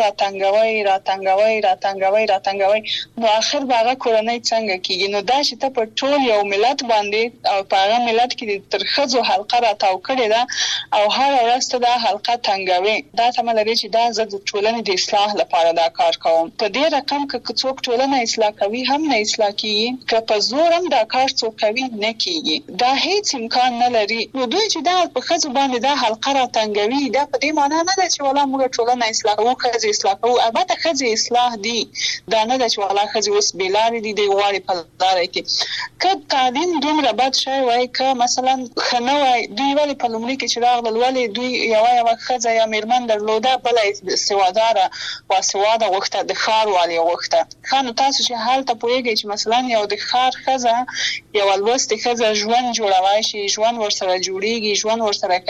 راتنګوي نو اخر به هغه کورنۍ څنګه کېږي؟ نو دا چې ته په ټول یو ملت باندې او په هغه ملت کې تر ښځو حلقه راتاو کړې ده او هر ورځ ته دا حلقه تنګوي، دا سمه لري چې دا زه د ټولنې د اصلاح لپاره دا کار کوم. په دې رقم که څوک ټولنه اصلاح کوي هم نه اصلاح کېږي، که په زور هم دا کار څوک کوي نه کېږي. دا هیڅ امکان نه لري. نو دوی چې دا په ښځو باندې دا حلقه راتنګوي دا په دې معنی نه ده چې ولا موږ ټولنه اصلاح کوو، ښځې اصلاح کوو. البته ښځې اصلاح دي، دا نه ده چې ولا ښځې اوس بې لارې دي، دی غواړي په لاره کې. که تعلیم دومره بد شوی وای، که مثلا ښه نه وای، دوی ولې په لومړي کې چې راغلل ولې دوی یوه ښځه یا میرمن درلوده بله سواداره باسواده غوښته، د ښار والي غوښته. ښه نو تاسو چې هلته پوهېږئ چې مثلا یو د ښار ښځه یوه لوستې ښځه ژوند جوړولی شي، ژوند ژوند ورسره جوړیږي، ژوند ورسره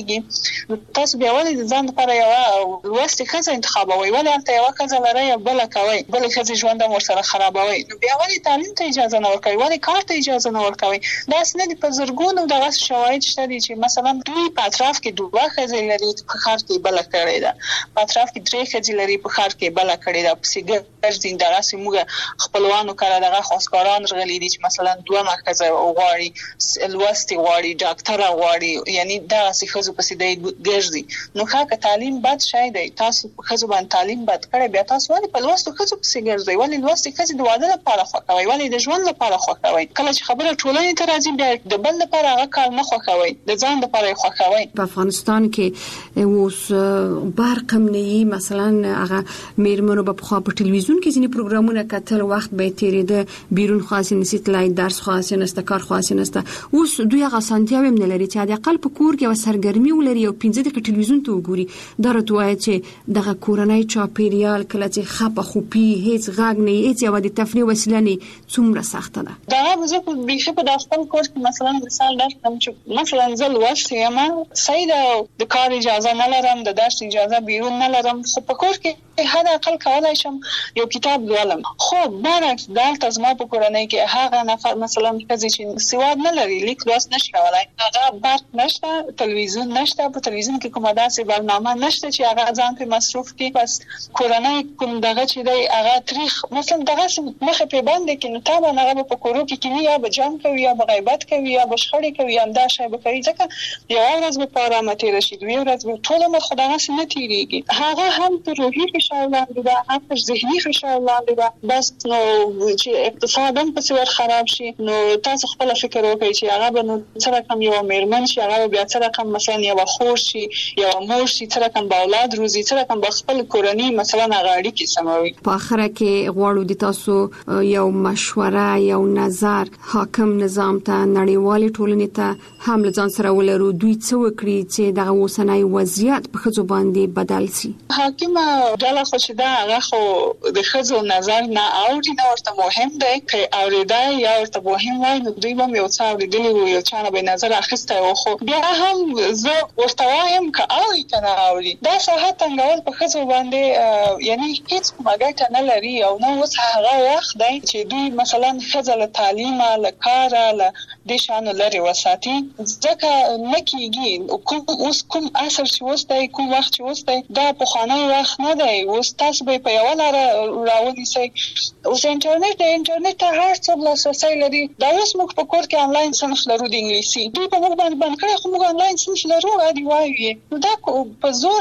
کېږي. تاسو بیا ولې د ځان لپاره یو لوستې ښځه انتخابوي؟ ولې هلته یو ښځه لرئ او بله کوئ، بلې ښځې ژوند هم ورسره خرابوي؟ نو بیا ولې تعلیم ته اجازه نه ورکوي؟ ولې کار ته اجازه نه ورکوي؟ داسې نه دي. په زرګونو دغسې شواهد شته دي چې مثلا دوی په اطراف کې 2 ښځې لري، په ښار کې بله کړې ده، په اطراف کې 3 ښځې لري، په ښار کې بله کړې ده. پسې ګرځي. دغسې موږ خپلوانو کره دغه خواستګاران راغلي دي چې مثلا 2 ښځه غواړي، لوستې غواړي، ډاکټره غواړي، یعنی دغسې ښځو پسې دی ګرځي. نو ښه که تعلیم بد شی دی، تاسو په ښځو باندې تعلیم بد کړی، بیا تاسو ولې په لوستو ښځو پسې ګرځئ؟ ولې لوستې ښځې د واده لپاره خوښوئ؟ ولې د ژوند لپاره خوښوئ؟ کله چې خبره ټولنې ته راځي بیا د بل لپاره هغه کار نه خوښوئ، د ځان لپاره یې خوښوئ. په افغانستان کې اوس برقم نه یي، مثلا هغه میرمنو په خوا په ټلویزیون کې ځینې پروګرامونه کتل، وخت به تیرېده، بیرون خاص نسی تلای، درس خاص نسته، کار خاص نسته. اوس دوی هغه سانتیاوي نه لري چې د اقل په کور کې سرګرمي ولري او 15 دقیقې ټلویزیون ته وګوري. دا راته وایي چې دغه کورنۍ چاپیریال کله چې خپه خوپی هیڅ غږ نه، هیڅ یو د تفریح وسیله نه، څومره سخته ده. دا زه په بیخي په خپل کور کې مثلا مثال درکړم چې مثلا زه لوستې یم، صحیح ده، د کار اجازه نه لرم، د درس اجازه بیرون نه لرم، خو په کور کې حد اقل کولای شم یو کتاب لولم. خو برعکس دلته زما په کورنۍ کې هغه نفر مثلا ښځې چې سواد نه لري، لیک لوست نشي کولای، هغه برق نشته، تلویزیون نشته، په تلویزیون کې کومه داسې برنامه نشته چې هغه ځان په مصروف کړي. بس کورنۍ کوم دغه چې دی هغه تاریخ مثلا دغه مخه په باندې کې نو تابع هغه په کورو کې کوي، یا به جام کوي، یا به غیبت کوي، یا به شخړې کوي، همدا شی به کوي. ځکه یو ورځ به په آرامه تېره شي، دوی ورځ به ټول عمر خو دغسې نه تېرېږي. هغه هم په روحي فشار لاندې ده، هم په ذهني فشار لاندې ده. بس نو چې اقتصاد هم پسې ور خراب شي، نو تاسو خپله فکر وکړئ چې هغه به نو څه رقم یوه میرمن شي، هغه به بیا څه رقم مثلا یوه خور شي، یوه مور شي، څه رقم به اولاد روزي، څه رقم به خپل کورنۍ مثلا هغه اړیکې سموي. په آخره کې غواړو د تاسو یو مشوره، یو نظر حاکم نظام ته، نړیوالې ټولنې ته هم له ځان سره ولرو، دوی څه وکړي چې دغه اوسنی وضعیت په ښځو باندې بدل شي. حاکمه ډله خو چې ده هغه خو د ښځو نظر نه اوري، نه ورته مهم دی. که اورېدی یا ورته مهم وای نو دوی به هم یو څه اورېدلي وو، یو چا نه به نظر اخیستی وو. خو بیا هم زه ورته وایم که اوري که نه اوري، دا ساحه تنګول په ښځو باندې یعنی هیڅ کومه ګټه نه لري. او نه اوس هغه وخت دی چې دوی مثلا ښځه له تعلیمه، له کاره، له دې شیانو لرې وساتي. ځکه نه کېږي. اوس کوم عصر چې اوس دی، کوم وخت چې اوس دی، دا پخوانی وخت نه دی. اوس تاسو به په یوه لاره راونیسئ. اوس انټرنیټ دی، انټرنیټ ته هر څوک لاسرسی لري. دا اوس موږ په کور کې آنلاین صنف لرو د انګلیسي، دوی په موږ باندې بند کړی، خو موږ آنلاین صنف لرو عادي وایو. نو دا په زور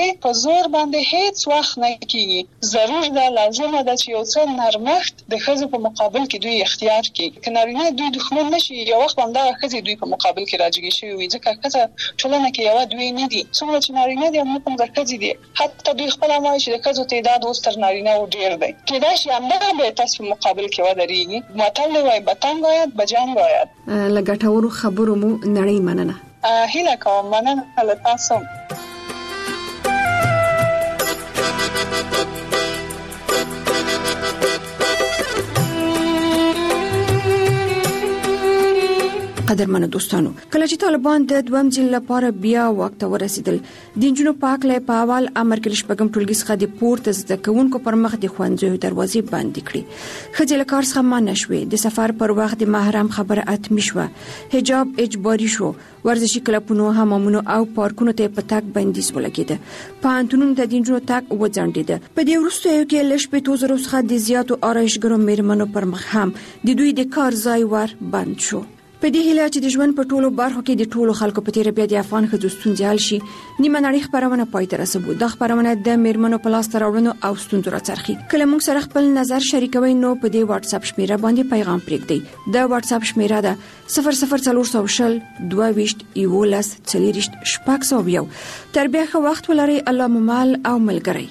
باندې هیڅ وخت نه کېږي. ضرور ده، لازمه ده چې یو څه نرمښت د ښځو په مقابل کې دوی اختیار کړي. که نارینه دوی دښمن نشي، یو وخت همدغه ښځې دوی په مقابل کې راجګې شوي وي. ځکه ښځه ټولنه کې یوه دوی نه دي، څومره چې نارینه دي همدومره د ښځې دي. حتی دوی خپله هم وایي چې د ښځو تعداد اوس تر نارینه‌وو ډېر دی. کېدای شي همدغه به تاسو په مقابل کې ودرېږي. متل دی وایي بتنګ آید بجنګ آید. له ګټورو خبرو مو نړۍ مننه. هیله کوم، مننه له تاسو. قدرمنو دوستانو، کله چې طالبان د دویم ځل لپاره بیا واک ته ورسېدل، د نجونو په هکله په اول امر کې شپږم ټولګي څخه د پورته زده کوونکو پر مخ د ښوونځیو دروازې بندې کړې. ښځې له کار څخه منع شوې، د سفر پر وخت د محرم خبره اتمی شوه، حجاب اجباري شو، ورزشي کلبونو، حمامونو او پارکونو ته په تګ بندیز ولګېده، پوهنتونونو ته د نجونو تګ وځنډېده. په دې وروستیو کې له 15,000 څخه د زیاتو آرایشګرو میرمنو پر مخ هم د دوی د کار ځای ور بند شو. په دې هیله چې د ژوند په ټولو برخو کې د ټولو خلکو په تیر بیا د افغان ښځو ستونزې حل شي، نیمه نړۍ خبرونه پای ته رسوو. دا خبرونه د میرمنو په لاس ته راوړنو او ستونزو راڅرخي. کله موږ سره خپل نظر شریکوي نو په دې واتس اپ شمیره باندې پیغام پرېږدئ. دا واتس اپ شمیره ده 00400 22 11 4 تر بیا ښه وخت ولرئ. الله مو مل او ملګری.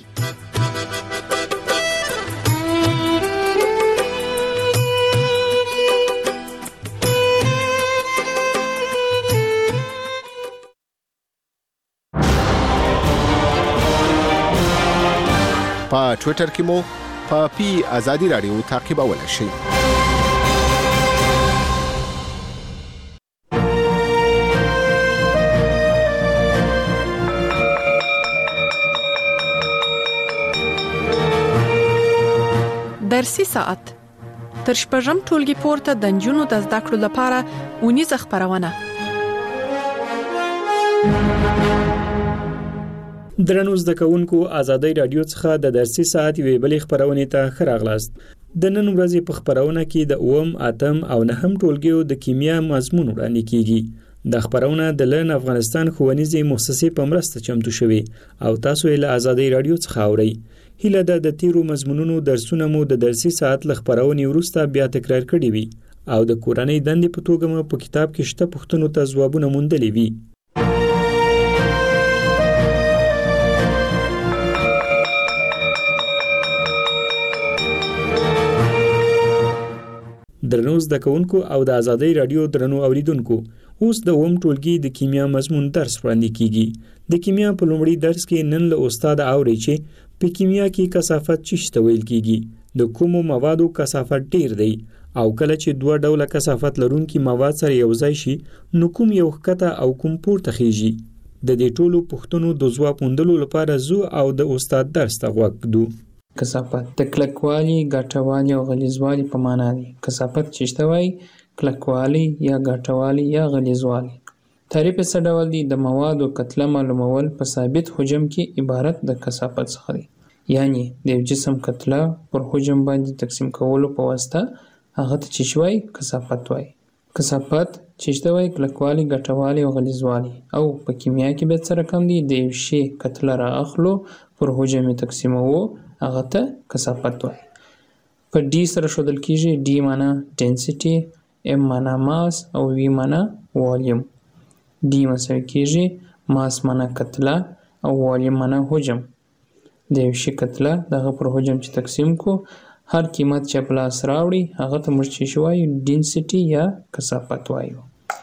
په ټوئیټر کې مو په پی آزادی رادیو تعقیبولای شئ. درسي ساعت تر شپږم ټولګي پورته د نجونو د زده کړو لپاره اونیزه خبرونه. درنو زده کوونکو، آزادۍ رادیو څخه د درسي ساعت یوې بلې خبرونې ته ښه راغلاست. د نن ورځې په خبرونه کې د 8 او 9 ټولګیو د کیمیا مضمون وړاندې کیږي. د خبرونه د لن افغانستان ښوونیزې مؤسسې په مرسته چمتو شوې او تاسو یې له آزادۍ رادیو څخه اورئ. هیله ده د تیرو مضمونونو درسونه مو د درسي ساعت له خبرونې وروسته بیا تکرار کړي وي او د کورنۍ دندې په توګه مو په کتاب کې شته پوښتنو ته ځوابونه موندلي وي. درنو زده کوونکو او د آزادۍ رادیو درنو اوریدونکو، اوس د 8 ټولګي د کیمیا مضمون درس وړاندې کیږي. د کیمیا په لومړي درس کې نن له استاد اوري چې په کیمیا کې کثافت څه ویل کیږي، د کومو موادو کثافت ډیر دی او کله چې دوه ډوله کثافت لرونکي مواد سره یو ځای شي نو کوم یو ښکته او کوم پورته خيږي. د دې ټولو پوښتنو د ځواب موندلو لپاره زو او د استاد درس ته غوږ ږدو. کثافت د کلکوالي، ګټوالي او غلیظوالي په معنا دی. کثافت څه وایي؟ کلکوالي یا ګټوالي یا غلیظوالي. تعریف یې څه ډول دی؟ د موادو کتله معلومول په ثابت حجم کې عبارت د کثافت څخه دی. یعنی د یو جسم کتله پر حجم باندې تقسیم کولو په واسطه هغه ته څه وایي؟ کثافت وایي. کثافت څه وایي؟ کلکوالي، ګټوالي او غلیظوالي. او په کیمیا کې به څه رقم دی؟ د یو شی کتله را اخلو پر حجم تقسیموو هغه ته کثافت وایي. په ډي سره ښودل کیږي. ډي معنا ډینسټي، ام معنا ماس او وی معنا والیوم. ډي مساوي کیږي ماس معنا کتله او والیوم معنا حجم. د یو شي کتله دغه پر حجم چې تقسیم کو هر قیمت چې په لاس راوړي هغه ته موږ چې وایو ډینسټي یا کثافت وایو.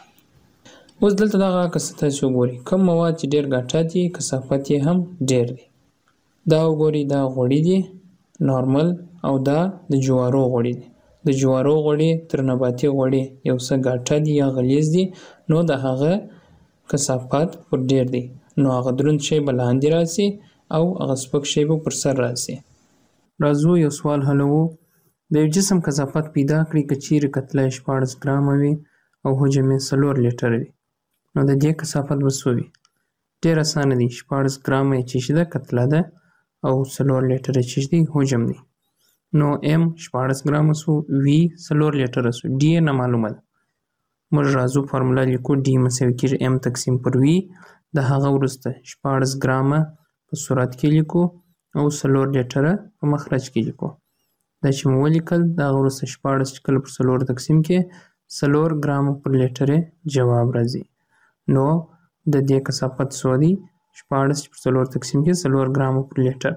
اوس دلته دغه کثافت وګورئ. کوم مواد چې ډیر ګټه دي کثافت یې هم ډیر دی. دا وګورئ، دا غوړي دي نارمل او دا د جوارو غوړي دي. د جوارو غوړي تر نباتي غوړي یو څه ګټه دي یا غلیظ دي، نو د هغه کثافت پر ډیر دی. نو هغه دروند شی به لاندې راسي او هغه سپک شی به پر سر راسي. راځو یو سوال حلوو. د یو جسم کثافت پیدا کړئ که چیرې کتله 14 ګرامه وي او حجم یې 4 لیټره وي، نو د دې کثافت به څه وي؟ ډېر اسانه دی. 14 ګرامه یې چې ده کتله ده او 4 لیټره چې دی حجم دی. نو ام 14 ګرامه سو، وی 4 لیټره سو، ډي نه معلومه ده. موږ راځو فارمولا لیکو. ډي مساوي کېږي ام تقسیم پر وی. د هغه وروسته 14 ګرامه په صورت کې لیکو او 4 لیټره په مخرج کې لیکو. دا چې مو ولیکل د هغه وروسته 14 چې کله پر 4 تقسیم کې 4 ګرامه پر لیټره جواب راځي. نو د دې کثافت څو دی؟ 14 پر 4 تقسیم کې 4 ګرامه پر لیټر.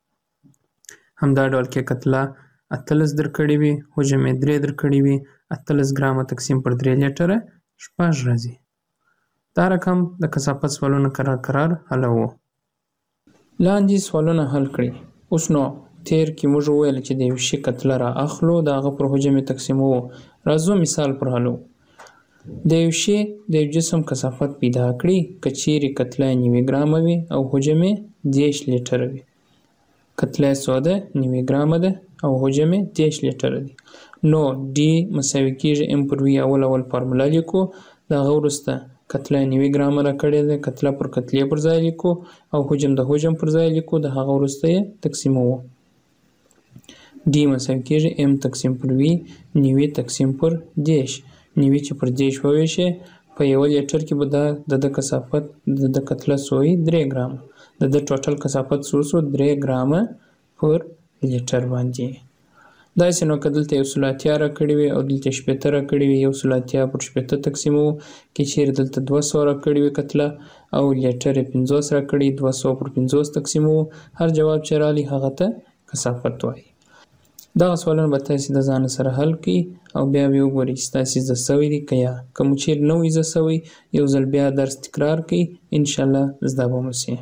همدا ډول کې کتله 18 درکړې وي، حجم یې 3 درکړې وي، 18 ګرامه تقسیم پر 3 لیټره 6 راځي. دا رقم د کثافت سوالونه قرار حلوو. لاندې سوالونه حل کړئ. اوس نو تیر کې موږ وویل چې د یو شي کتله را اخلو د هغه پر حجم تقسیموو. راځو مثال پر حلو. د یو شي د یو جسم کثافت پیدا کړئ که چیرې کتله 9 ګرامه وي او حجم یې 10 لیټره وي. کتله 9 ګرامه ده او حجم یې 10 لیټره دی. نو ډي مساوي کېږي ام پر وی. اول فارمولا لیکو. د هغه وروسته کتله 9 ګرامه را کړې ده، کتله پر کتلې پر ځای لیکو او حجم د حجم پر ځای لیکو. د هغه وروسته یې تقسیموو. ډي مساوي کېږي ام تقسیم پر وی 9 تقسیم پر 10. 9 چې پر 10 وویشي په یو لیټر کې به د کثافت د کتله سوی 3 ګرامه. د ټوټل کثافت سو 3 ګرامه پر لیټر باندې. دا سينو کدلته یو سلاتیا را کړی وي او دلته 70 را کړی وي. یو سلاتیا پر 70 تقسیمو کې چیرې دلته 200 را کړی وي کتله او لیټر 50 را کړی 200 پر 50 تقسیمو. هر جواب چې رالی هغه ته کثافت وایي. دا سوالونه به تاسو د ځان سره حل کړئ او بیا به وګورئ چې تاسو زده سوي دي که یا کوم چیر نو زده سوي. یو ځل بیا درس تکرار کړئ، ان شاء الله زده به مو شي.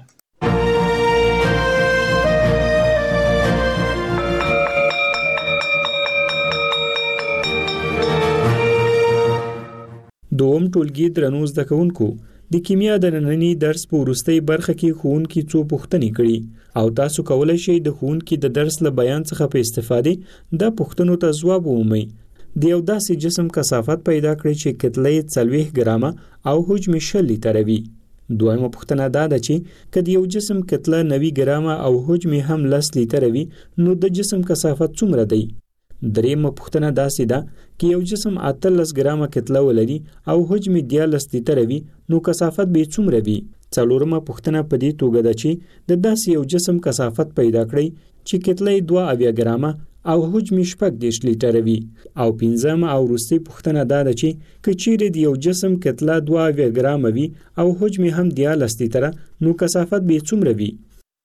دوم ټولګي درنو زده کوونکو، د کیمیا د نننی درس په وروستۍ برخه کې ښوونکي څو پوښتنې کړي او تاسو کولای شئ د ښوونکي د درس له بیان څخه په استفادې د پوښتنو ته ځواب ومومئ. د یو داسې جسم کثافت پیدا کړئ چې کتله یې 40 ګرامه او حجم 20 لیټره وي. دویمه پوښتنه دا ده چې که د یو جسم کتله 90 ګرامه او حجم هم 10 لیټره وي نو د جسم کثافت څومره دی؟ دریمه پوښتنه داسې ده چې یو جسم 18 ګرامه کتله ولري او حجم 13 لیټره وي نو کثافت به څومره وي؟ څلورمه پوښتنه په دې توګه ده چې د داسې یو جسم کثافت پیدا کړئ چې کتله 2 ګرامه او حجم 18 لیټره وي. او پنځمه او وروستۍ پوښتنه دا ده چې که چیرې د یو جسم کتله 2 ګرامه وي او حجم هم 13 لیټره نو کثافت به څومره وي؟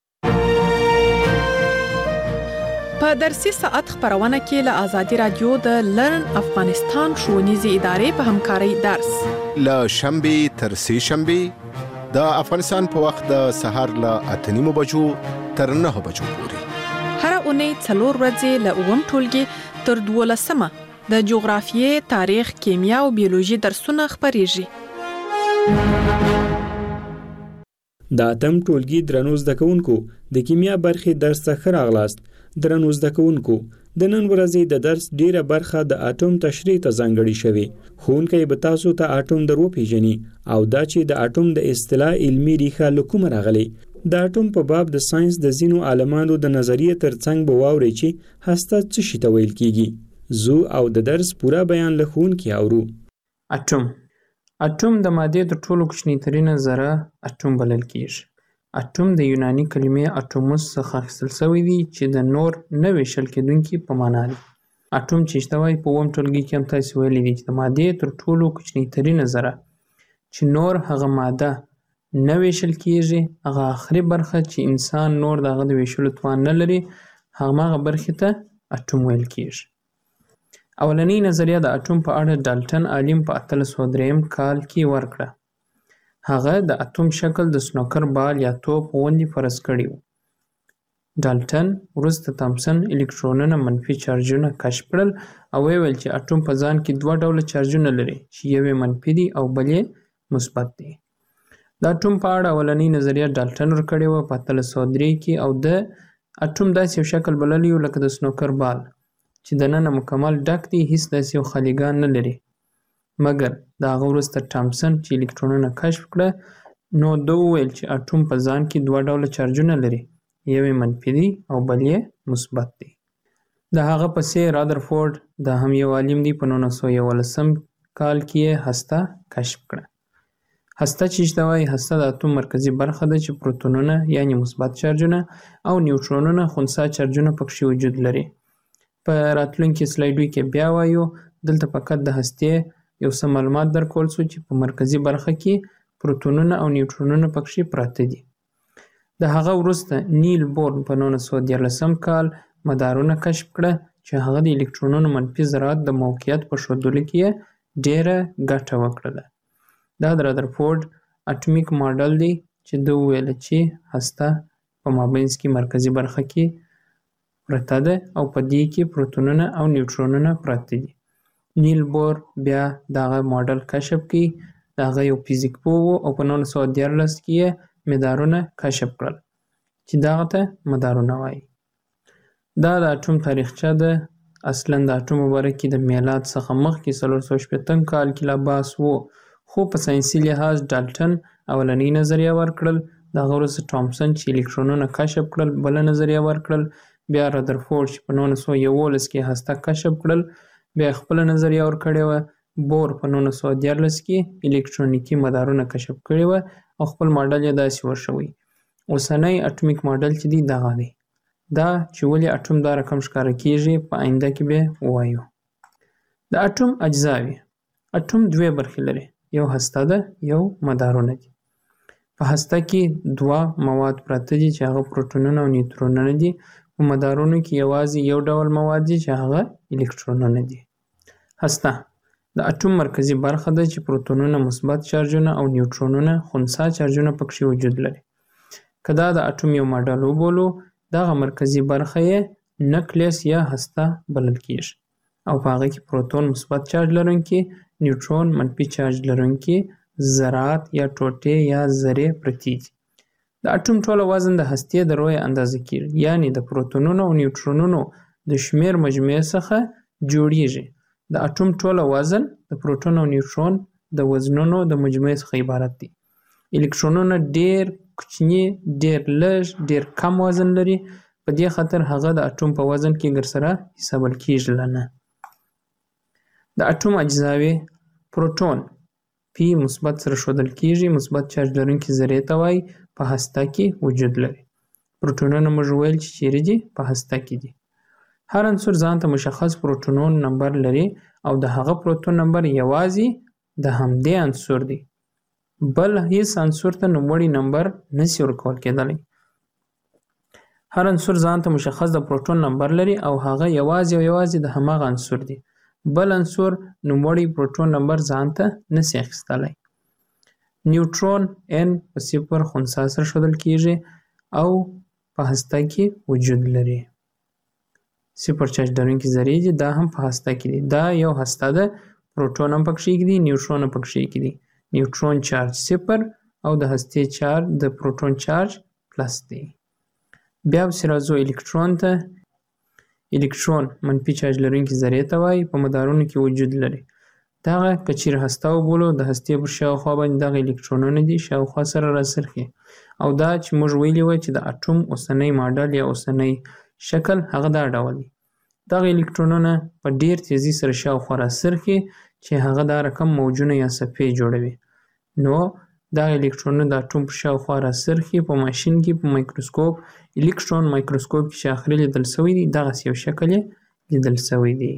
په درسي ساعت خبرونه کې له آزادي رادیو د لرن افغانستان ښوونیزې ادارې په همکارۍ درس له شنبه تر سه شنبه د افغانستان په وخت د سهار له 8:30 بجو تر 9 بجو پورې. هر اونۍ 4 ورځې له اووم ټولګي تر 12مه د جغرافیې، تاریخ، کیمیا او بیولوژي درسونه خبريږي. د اتم ټولګي درنو زده کوونکو د کیمیا برخې درس ته راغلاست. درنو زده کوونکو د نن ورځې د درس ډیره برخه د اټوم تشریح ته ځانګړې شوې. ښوونکی به تاسو ته اټوم درو پیژني او دا چې د اټوم د اصطلاح علمي ریښه له کومه راغلي. د اټوم په باب د ساينس د ځینو عالمانو د نظریې ترڅنګ به واورئ چې هسته څه شي ته ویل کیږي. زو او د درس پورا بیان له ښوونکي اورو. اټوم د مادې تر ټولو کوچنی ترینه ذره اټوم بلل کیږي. اټوم د یوناني کلمې اټوموس څخه اخیستل شوی دی چې د نور نه ویشل کېدونکي په معنا دی. اټوم چې شته وایي په اووم ټولګي کې هم تاسو ویلي دي چې د مادې تر ټولو کوچنی ترینه ذره چې نور هغه ماده نه ویشل کیږي، هغه آخري برخه چې انسان نور دغه د ویشلو توان نه لري، هغه برخې ته اټوم ویل کیږي. اولنۍ نظریه د اټوم په اړه ډالټن عالم په 1803 کال کې ورکړه. هغه د اټوم شکل د سنوکر بال یا توپ غوندې فرض کړی و. ډالټن وروسته تامسن الکترونونه منفي چارجونه کشف کړل او ویل چې اټوم په ځان کې 2 ډوله چارجونه لري چې یو منفي دي او بل مثبت دي. د اټوم په اړه اولنۍ نظریه ډالټن ورکړې و په 1803 کې او د اټوم داسې یو شکل بللی و لکه د سنوکر بال چې دننه مکمل ډک دی، هیڅ داسې یو خالیګان نه لري. مګر د هغه وروسته تامسن چې الکترونونه کشف کړه نو ده وویل چې اټوم په ځان کې 2 ډوله چارجونه لري، یو منفي دی او بل مثبت دی. د هغه پسې رادرفورد د هم یو عالم دی په 1911 کال کې هسته کشف کړه. هسته چې شته وایي هسته د اټوم مرکزي برخه ده چې پروتونونه یعنی مثبت چارجونه او نیوټرونونه خنثی چارجونه پکې وجود لري. په راتلونکي سلایډو کې بیا وایو دلته فقط د هستې یو څه معلومات درکول شو چې په مرکزي برخه کې پروتونونه او نیوټرونونه پکې پراته دي. د هغه وروسته نیل بورن په 1913 کال مدارونه کشف کړه چې هغه د الکترونونو منفي ذرات د موقعیت په ښودلو کې ډیره ګټه وکړه. دا د رادرفورد اټومیک ماډل دی چې دوی ویل چې هسته په مابینځ کې مرکزي برخه کې پرته ده او په دې کې پروتونونه او نیوټرونونه پراته دي. نیل بور بیا دغه ماډل کشف کړي. دغه یو فزیک پوه و او په 1913 کې مدارونه کشف کړل چې دغه ته مدارونه وایي. دا د اټوم تاریخچه ده. اصلا د اټوم مبارک کې د میلاد څخه مخکې 415 کال کې لا بحث و، خو په ساینسي لحاظ ډالټن اولنۍ نظریه ورکړل. دغه وروسته تامسن چې الکترونونه کشف کړل بله نظریه ورکړل. بیا رادرفورد چې په 1911 کې هسته کشف کړل بیا خپل نظریه ورکړې وه. بور په 1913 کې الکترونیکي مدارونه کشف کړي وه او خپل ماډل یې داسې ورشوی. اوسنی اټومیک ماډل چې دی دغه دی. دا چې ولې اټوم دا رقم ښکاره کیږي په آینده کې به ووایو. د اټوم اجزاوې. اټوم 2 برخې لري، یو هسته ده یو مدارونه دي. په هسته کې 2 مواد پراته دي چې هغه پروتونونه او نیوټرونونه دي. په مدارونو کې یوازې یو ډول مواد دي چې هغه الکترونونه دي. هسته د اټوم مرکزي برخه ده چې پروتونونه مثبت چارجونه او نیوټرونونه خنثی چارجونه پکې وجود لري. که دا د اټوم یو ماډل وبولو دغه مرکزي برخه یې نکلیس یا هسته بلل کیږي او په هغه کې پروتون مثبت چارج لرونکي، نیوټرون منفي چارج لرونکي ذرات یا ټوټې یا ذرې پرتې دي. د اټوم ټوله وزن د هستې د رویه اندازه کیږي، یعنی د پروتونونو او نیوټرونونو د شمیر مجموعې څخه جوړیږي. د اټوم ټوله وزن د پروتون او نیوټرون د وزنونو د مجموعې څخه عبارت دی. الکترونونه ډیر کوچني، ډیر لږ، ډیر کم وزن لري، په دې خاطر هغه د اټوم په وزن کې ګرسره حسابل کیږي نه. د اټوم اجزاوي پروتون پی مثبت سره ښودل کیږي، مثبت چارج لرونکي ذرې ته وایي، په هسته کې وجود لري. پروتونونه موږ ویل چې چیرې دي؟ په هسته کې دي. هر عنصر ځان ته مشخص پروتونون نمبر لري او د هغه پروتون نمبر یوازې د همدې عنصر دی، بل هیڅ عنصر ته نوموړی نمبر نشي ورکول کېدلی. هر عنصر ځان ته مشخص د پروتون نمبر لري او هغه یوازې د هماغه عنصر دی، بل عنصر نوموړی پروتون نمبر ځان ته نشي اخیستلی. نیوټرون n په 0 خنثی سره ښودل کیږي او په هسته کې وجود لري. 0 چارج لرونکي ذرې دي، دا هم په هسته کې دي. دا یو هسته ده، پروتون هم پکښې کې دي، نیوټرون هم پکښې کې دي. نیوټرون چارج 0 او د هستې چارج د پروتون چارج پلس دی. بیا پسې راځو الکترون ته. الکترون منفي چارج لرونکي ذرې ته وایي، په مدارونو کې وجود لري. دغه که چیرې هسته وبولو، د هستې پر شاوخوا باندې دغه الکترونونه دي شاوخوا سره راڅرخي، او دا چې موږ ویلي وو چې د اټوم اوسنی ماډل یا اوسنی شکل هغه دا ډول دی. دغه الکترونونه په ډیر تیزی سره شاوخوا راڅرخي چې هغه دا رقم موجونه یا صفحې جوړوي. نو دغه الکترونونه د اټوم پر شاوخوا راڅرخي. په ماشین کې په مایکروسکوپ، الکترون مایکروسکوپ کې چې اخري لیدل شوی دی، دغسې یو شکل یې لیدل شوی دی.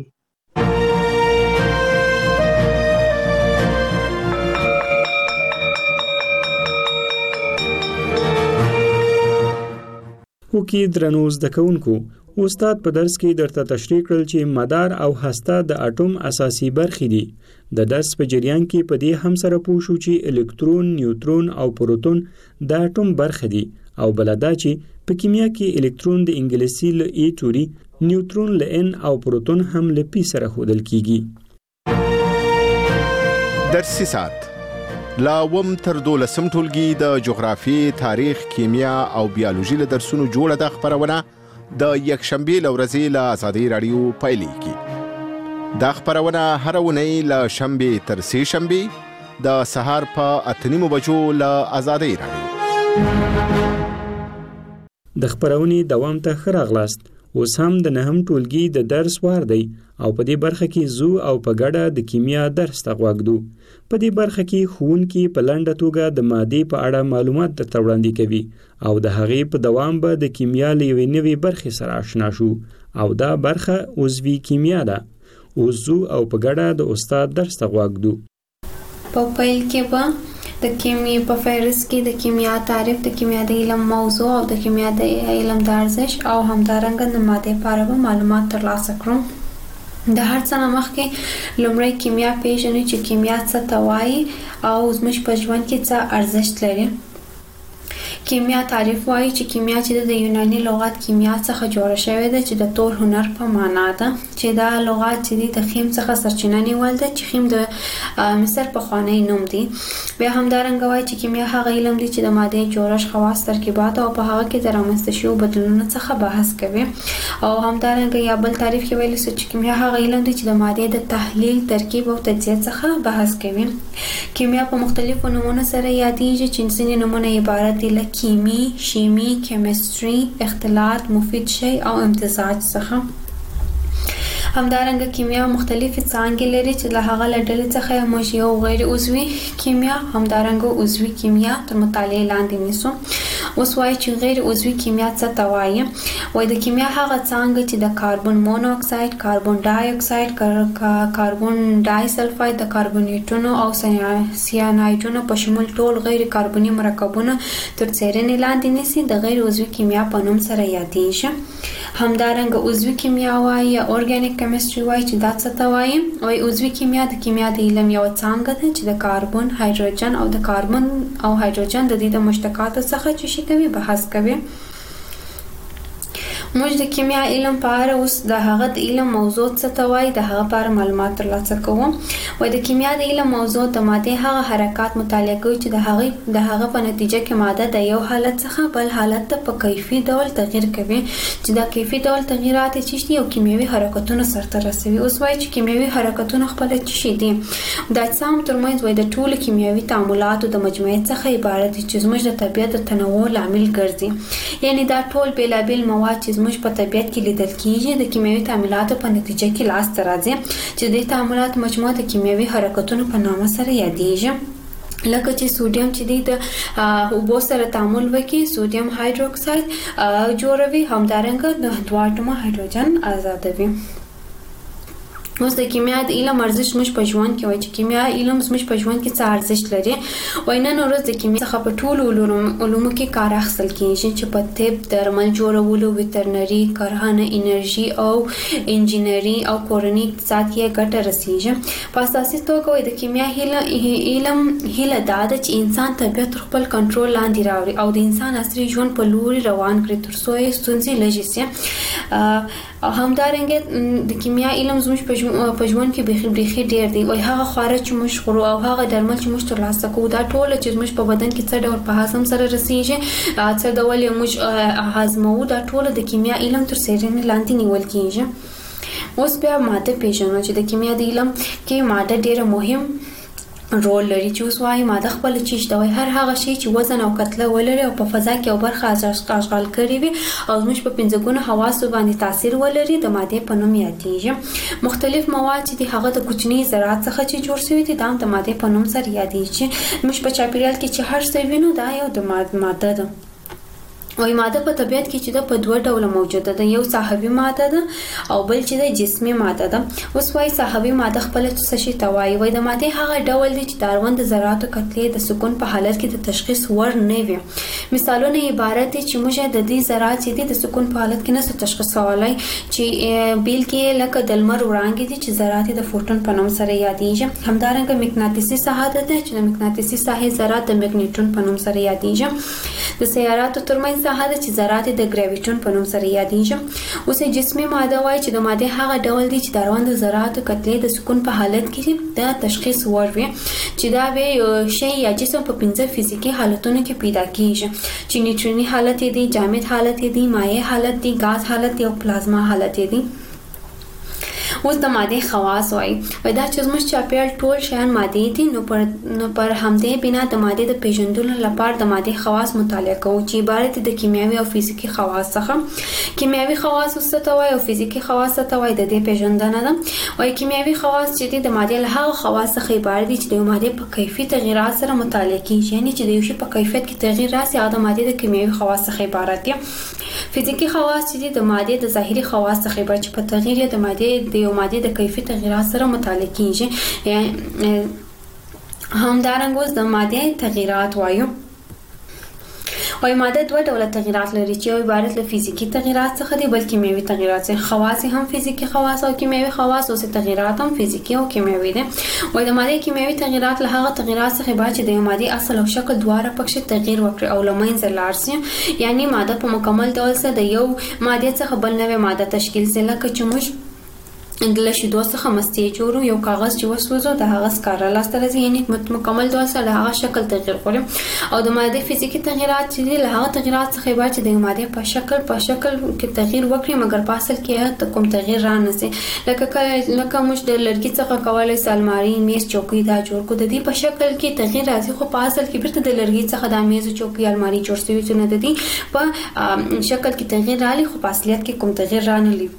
وکي درنو زده کوونکو، استاد په درس کې درته تشریح کړل چې مدار او هسته د اټوم اساسي برخې دي. د درس په جریان کې په دې هم سره پوه شو چې الکترون، نیوټرون او پروتون د اټوم برخې دي، او بل دا چې په کیمیا کې الکترون د انګلیسي له ای توري، نیوټرون له ان او پروتون هم له پی سره ښودل کیږي. درسي ساعت لا وم تر 12 ټولګي د جغرافي، تاریخ، کیمیا او بیولوژي له درسونو جوړه د خبرونه د یکشنبه لورځي له آزادۍ رادیو پایلیږي. دا خبرونه هر ونی له شنبه تر سه شنبه د سهار په 8:30 بجو له آزادۍ رادیو. د خبرونې دوام ته ښه راغلاست. اوس هم د 9م ټولګي د درس وار دی او په دې برخه کې زو او په ګډه د کیمیا درس ته غوږدو. په دې برخه کې ښوونکي په لنډه توګه د مادې په اړه معلومات درته وړاندې کوي او د هغې په دوام به د کیمیا له یوې نوې برخې سره آشنا شو او دا برخه عضوي کیمیا ده. اوس زو او په ګډه د استاد درس ته غوږدو. په پیل کې به د کیمیا په فهرست کې د کیمیا تعریف، د کیمیا د علم موضوع او د کیمیا د علم د ارزښت او همدارنګه د مادې په اړه معلومات ترلاسه کړو. د هر څه نه مخکې لومړی کیمیا پیژنو چې کیمیا څه ته وایي او زموږ په ژوند کې څه ارزښت لري. کیمیا تعریف وایي چې کیمیا چې د یوناني لغت کیمیا څخه جوړه شوې ده چې د تور هنر په معنا ده، چې دا لغت چې د خیم څخه سرچینه نیول ده چې خیم د مصر پخوانی نوم دی. بیا همدارنګه وایي چې کیمیا هغه علم دی چې د مادې جوړښت، خواص، ترکیبات او په هغه کې د رامنځته شویو بدلونونو څخه بحث کوي. او همدارنګه یا بل تعریف کې ویل شوی چې کیمیا هغه علم دی چې د مادې د تحلیل، ترکیب او تجزیه څخه بحث کوي. کیمیا په مختلفو نومونو سره یادېږي چې ځینې نومونه عبارت دي له کیمی، شیمی، کیمستري، اختلاط، مفید شی او امتزاج څخه. همدارنګه کیمیا مختلفې څانګې لري چې له هغه له ډلې څخه موږ یو غیر عضوي کیمیا، همدارنګه عضوي کیمیا تر مطالعې لاندې نیسو. اوس وایي چې غیر عضوي کیمیا څه ته وایي؟ وایي د کیمیا هغه څانګه چې د کاربن مونو اکساید، کاربن ډای اکساید، کاربن ډای سلفاید، د کاربونیټونو او سیانایډونو په شمول ټول غیر کاربني مرکبونه تر څیړنې لاندې نیسي، د غیر عضوي کیمیا په نوم سره یادېږي. همدارنګه عضوي کیمیا وایي یا اورګانیک کیمستري وایي چې دا څه ته وایي؟ وایي عضوي کیمیا د کیمیا د علم یوه څانګه ده چې د کاربن، هایدروجن او د کاربن او هایدروجن د دې د مشتقاتو څخه چې شي کوي بحث کوي. موږ د کیمیا علم په اړه اوس د هغه د علم موضوع څه ته وایي د هغه په اړه معلومات ترلاسه کوو. وایي د کیمیا د علم موضوع د ماده هغه حرکات مطالعه کوي چې د هغه په نتیجه کې ماده د یو حالت څخه بل حالت ته په کیفي ډول تغییر کوي چې دا کیفي ډول تغیرات چې یو کیمیاوي حرکتونه سرته رسوي. اوس وایي چې کیمیاوي حرکتونه خپل شي دي د اجسام ترمنځ وایي د ټولو کیمیاوي تعاملاتو د مجموعې څخه عبارت دي چې زموږ د طبیعت د تنوع لامل ګرځي. یعنی دا ټول بیلابیل مواد چې زموږ په طبیعت کې لیدل کیږي د کیمیاوي تعاملاتو په نتیجه کې لاس ته راځي چې د تعاملات مجموعه د کیمیاوي حرکتونو په نامه سره یادېږي. لکه چې سوډیم چې د اوبو سره تعامل وکړي سوډیم هایدروکساید جوړوي، همدارنګه د دوه اټومه هایدروجن آزادوي. اوس د کیمیا د علم ارزښت موږ په ژوند کې وایي چې کیمیا علم موږ په ژوند کې څه ارزښت لري. وایي نن ورځ د کیمیا څخه په ټولو علومو کې کار اخیستل کېږي چې په طب، درمل جوړولو، ویترنري، کرهڼه، انرژي او انجینري او کورني اقتصاد کې ګټه رسیږي. په اساسي توګه وایي د کیمیا علم هیله دا ده چې انسان طبیعت تر خپل کنټرول لاندې راوړي او د انسان عصري ژوند په لوري روان کړي تر څو یې ستونزې لږې شي. همدارنګه د کیمیا علم زموږ په ژوند کې بیخي ډیر دی. وایي هغه خواړه چې موږ خورو او هغه درمل چې موږ ترلاسه کوو دا ټول چې زموږ په بدن کې څه ډول په هضم سره رسیږي، څه ډول موږ هضمو، دا ټول د کیمیا علم تر څیړنې لاندې نیول کیږي. اوس بیا ماده پیژنو چې د کیمیا د علم کې ماده ډیره مهم رول لري. چې اوس وایي ماده خپل چیز دا وایي هر هغه شی چې وزن او کتله ولري او په فضا کې او برخه اشغال کړي وي او زموږ په پنځه ګونه حواسو باندې تاثیر ولري د ماده په نوم یادېږي. مختلف مواد چې هغه د کوچني ذرات څخه چې جوړ شوي دي دا د ماده په نوم سره یادېږي. موږ په چاپیریال کې چې هر څه وینو دا یو د ماده ده. وایي ماده په طبیعت کې چې په دوه ډوله موجوده ده، یو ساحوي ماده ده او بل چې د جسمي ماده ده. اوس وایي ساحوي ماده خپل څه شي ته وایي. وایي د ماده هغه ډول دی چې د اړوند ذراتو کتلې د سکون په حالت کې د تشخیص وړ نه وي. مثالونه عبارت دي چې موږ د دې ذرات چې د سکون په حالت کې نه تشخیصولای چې بیل کې لکه د لمر وړانګې دي چې ذرات د فوټون په نوم سره یادېږي. همدارنګه مقناطیسي ساحه ده چې د مقناطیسي ساحې ذرات د مګنیټون په نوم سره یادېږي. د سیاراتو ترمنځ ساحه ده چې ذرات د ګراویټون په نوم سره یادېږي. اوس جسمي ماده وایي چې د ماده هغه ډول دی چې د اړوند ذراتو کتلې د سکون په حالت کې د تشخیص وړ وي چې دا به شی یا جسم په 15 فزیکي حالتونو کې پیدا کیږي چې نیوټروني حالت دی، جامد حالت دی، مایع حالت دی، غاز حالت دی او پلازما حالت دی. اوس د ماده خواص وایي دا چې زموږ چاپیریال ټول شیان ماده دي نو پر همدې بنا د ماده د پیژندلو لپاره د ماده خواص مطالعه کوو چې عبارت دي د کیمیاوي او فزیکي خواص څخه. کیمیاوي خواص څه ته وایي او فزیکي خواص څه ته وایي د دې پیژندنه ده. وایي کیمیاوي خواص چې د ماده له هغه خواص څخه عبارت دي چې د ماده په کیفي تغیرات سره مطالعه کیږي، یعنی چې د یو شی په کیفیت کې تغییر راسي او د ماده د کیمیاوي خواص څخه عبارت دي. فزیکي خواص چې د ماده د ظاهري خواص څخه عبارت چې په تغییر د ماده د یو ماده د کیفي تغیرات سره مطالعه کیږي. همدارنګه اوس د ماده تغیرات وایو. وایي ماده دوه ډوله تغیرات لري چې یو عبارت له فزیکي تغیرات څخه دي بل کیمیاوي تغیرات څخه. خواص هم فزیکي خواص او کیمیاوي خواص، اوس تغیرات هم فزیکي او کیمیاوي دي. وایي د ماده کیمیاوي تغیرات له هغه تغیرات څخه عبارت چې د ماده اصل او شکل دواړه پکې تغییر وکړي او لمنځه لاړ شي، یعنی ماده په مکمل ډول سره د یو ماده څخه بل نوې ماده تشکیل شي. لکه چې موږ د شیدو څخه مستې جوړو، یو کاغذ چې وسوځو د هغه سکاره لاسته راځي، یعنی مکمل ډول سره د هغه شکل تغییر کوي. او د ماده فزیکي تغیرات چې له هغه تغیرات څخه عبارت چې د ماده په شکل کې تغییر وکړي مګر په اصل کې کوم تغییر را نه سي. لکه موږ د لرګي څخه کولای سو الماری، میز، چوکۍ دا جوړ کړو، د دې په شکل کې تغییر راځي خو په اصل کې بیرته د لرګي څخه د میز، چوکۍ، الماری جوړ شوی چې نه د دې په شکل کې تغییر راځي خو په اصلیت کې کوم تغییر را نه لري.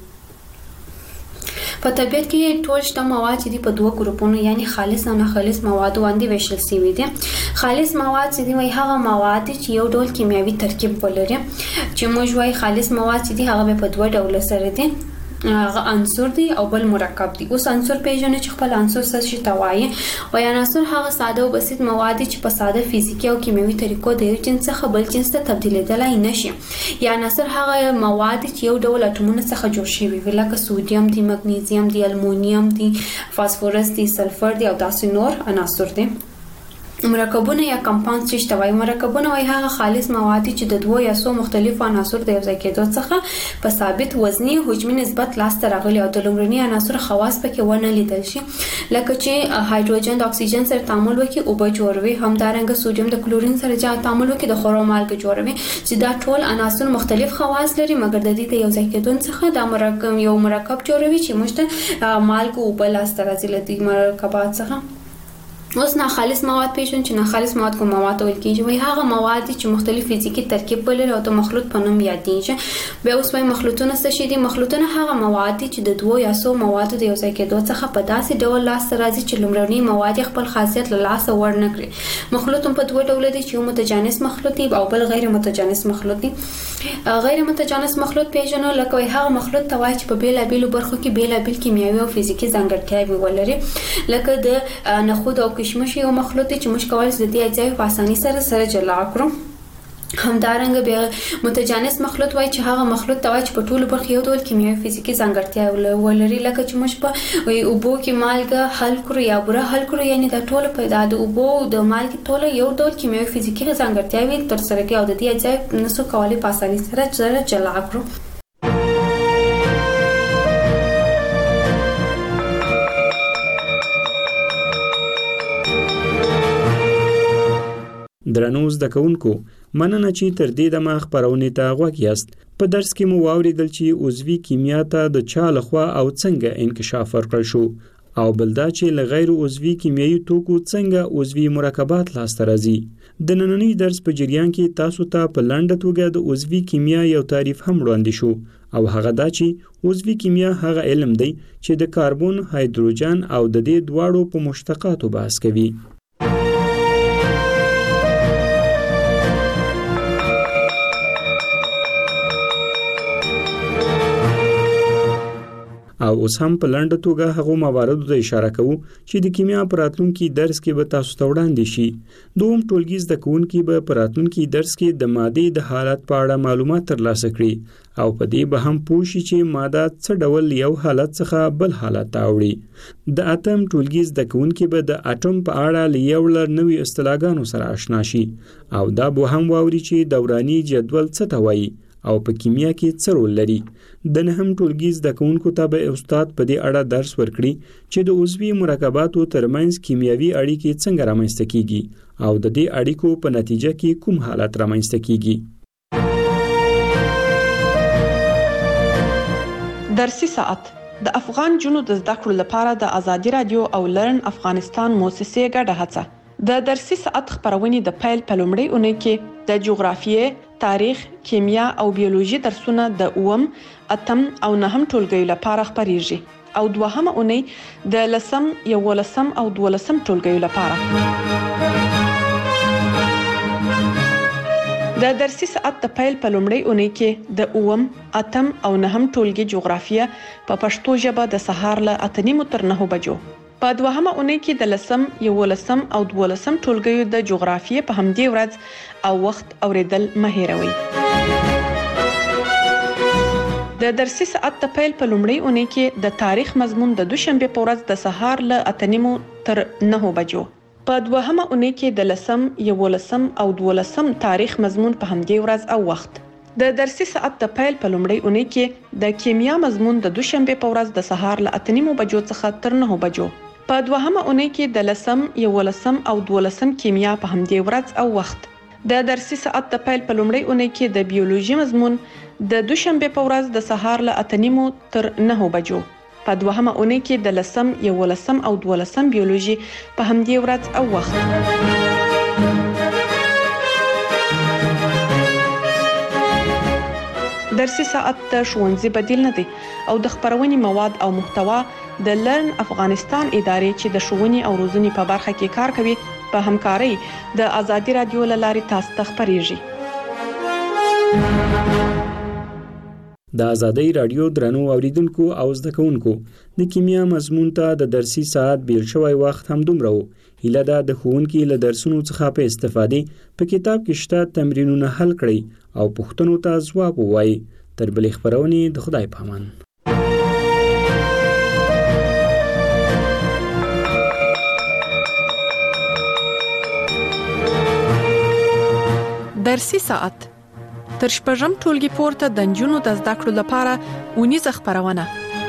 په طبیعت کې ټول شته مواد چې په دوه ګروپونو یعنی خالص او ناخالص مواد باندې ویشل شوي دي. خالص مواد چې دی وایي هغه مواد چې یو ډول کیمیاوي ترکیب ولري، چې موږ وایي خالص مواد چې دی هغه په دوه ډول سره دي، هغه عنصر دی او بل مرکب دی. اوس عنصر پیژنو چې خپل عنصر څه شي ته وایي. وایي عنصر هغه ساده او بسیط مواد چې په ساده فزیکي او کیمیاوي طریقو د یو جنس څخه بل جنس ته تبدیلېدلای نشي. یا عنصر هغه مواد چې یو ډول اټومونو څخه جوړ شوي وي، لکه سوډیم دی، مګنیزیم دی، المونیم دی، فاسفورس دی، سلفر دی او داسې نور عناصر دي. مرکبونه یا کمپاوند څه وایي. مرکبونه وایي هغه خالص مواد چې د دوه یا څو مختلفو عناصر د یو ځای کېدو څخه په ثابت وزني حجمي نسبت لاسته راغلي او د لومړني عناصر خواص پکې ونه لیدل شي، لکه چې هایدروجن د اکسیجن سره تعامل وکړي او به جوړوي، همدارنګه سوډیم د کلورین سره تعامل وکړي د خورو مالګه جوړوي، چې دا ټول عناصر مختلف خواص لري مګر د دې د یو ځای کېدو څخه دا مرکب جوړوي چې موږ ته مالګه او بل لاسته راځي له دې مرکبات څخه. اوس ناخالص مواد پیژنو چې ناخالص مواد کوم مواد ویل کېږي. وایي هغه مواد چې مختلف فزیکی ترکیب ولري او د مخلوط په نوم یادېږي. بیا اوس وایي مخلوطونه څه شي دي؟ مخلوطونه هغه مواد چې د دوه یا څو موادو د یو ځای کېدو څخه په داسې ډول لاسته راځي چې لومړني مواد خپل خاصیت له لاسه ور نه کړي. مخلوط په دوه ډول دي چې یو متجانس مخلوط دی او بل غیر متجانس مخلوط دی. غیر متجانس مخلوط پیژنو لکه وایي هغه مخلوط ته وایي چې په بیلابېلو برخو کې بیلابېل کیمیاوي او فزیکی ځانګړتیاوې ولري، لکه د نخود او کشمش یو مخلوط دی چې موږ کولی شو د دې اجزاوې په اسانۍ سره جلا کړو. همدارنګه بیا متجانس مخلوط وایي چې هغه مخلوط ته وایي چې په ټولو برخو یو ډول کیمیاوي فزیکی ځانګړتیا ولري، لکه چې موږ په اوبو کې مالګه حل کړو یا بوره حل کړو، یعنی دا ټول په د اوبو د مالګې ټول یو ډول کیمیاوي فزیکی ځانګړتیاوې ترسره کوي او د دې اجزاوې نسو کولی په اسانۍ سره جلا کړو. درنو زده کوونکو، مننه چې تر دې دمه خپرونې ته غوږ یاست. په درس کې مو واوریدل چې عضوي کیمیا ته د چا لخوا او څنګه انکشاف ورکړل شو، او بل دا چې له غیر عضوي کیمیاوي توکو څنګه عضوي مرکبات لاسته راځي. د نننۍ درس په جریان کې تاسو ته په لنډه توګه د عضوي کیمیا یو تعریف هم وړاندې شو، او هغه دا چې عضوي کیمیا هغه علم دی چې د کاربن، هایدروجن او د دې دواړو په مشتقاتو بحث کوي. او اوس هم په لنډه توګه هغو مواردو ته اشاره کوو چې د کیمیا په راتلونکي درس کې به تاسو ته وړاندې شي. دوهم ټولګي زده کوونکي به په راتلونکي درس کې د مادې د حالت په اړه معلومات ترلاسه کړي او په دې به هم پوه شي چې ماده څه ډول یو حالت څخه بل حالت ته اوړي. د اتم ټولګي زده کوونکي به د اټوم په اړه له یو لړ نوي اصطلاحګانو سره آشنا شي او دا به هم واوري چې دوراني جدول څه ته وایي او په کیمیا کې څه رول لري. د نهم ټولګي زده کوونکو ته به استاد په دې اړه درس ورکړي چې د عضوي مرکباتو ترمنځ کیمیاوي اړیکې څنګه رامنځته کیږي او د دې اړیکو په نتیجه کې کوم حالت رامنځته کیږي. درسي ساعت د افغان جنو د زده کړو لپاره د ازادي رادیو او لرن افغانستان موسسې ګډه هڅه. د درسي ساعت خبرونه د پیل په لومړۍ اونۍ کې د جغرافیې، تاریخ، کیمیا او بیولوژي درسونه د 8م، 8م او 9م ټولګیو لپاره خبريږي او دوهمه اونۍ د 10م، 11م او 12م ټولګیو لپاره. د درسي ساعت د پیل په لومړۍ اونۍ کې د 8م، 8م او 9م ټولګي جغرافیه په پښتو ژبه د سهار له 8:30 تر 9 بجو. په دوهمه اونۍ کې د 10م، 11م او 12م ټولګیو د جغرافیې په همدې ورځ او وخت اوریدل مه هېروئ. د درسي ساعت د پیل په لومړۍ اونۍ کې د تاریخ مضمون د دوشنبه په ورځ د سهار له 8:30 تر 9 بجو. په دوهمه اونۍ کې د 10م، 11م او 12م تاریخ مضمون په همدې ورځ او وخت. د درسي ساعت د پیل په لومړۍ اونۍ کې د کیمیا مضمون د دوشنبه په ورځ د سهار له 8:30 بجو څخه تر 9 بجو. په دوهمه اونۍ کې د 10م، 11م او 12م کیمیا په همدې ورځ او وخت. د درسي ساعت د پیل په لومړۍ اونۍ کې د بیولوژي مضمون د دوشنبه په ورځ د سهار له 8:30 تر 9 بجو. په دوهمه اونۍ کې د 10م، 11م او 12م بیولوژي په همدې ورځ او وخت. درسي ساعت د ښوونځي بدیل نه دی او د خبرونې مواد او محتوا د لرن افغانستان ادارې چې د ښوونې او روزنې په برخه کې کار کوي په همکارۍ د ازادي رادیو له لارې تاسو ته خبريږي. د ازادي رادیو درنو اوریدونکو او زده کوونکو، د کیمیا مضمون ته د درسي ساعت بیل شوی وخت هم دومره و. هیله ده د ښوونکي له درسونو څخه په استفادې په کتاب کې شته تمرینونه حل کړئ او پوښتنو ته ځواب ووایئ. تر بلې خبرونې د خدای په امان. درسي ساعت تر شپږم ټولګي پورته د نجونو د زده کړو لپاره اونیزه خبرونه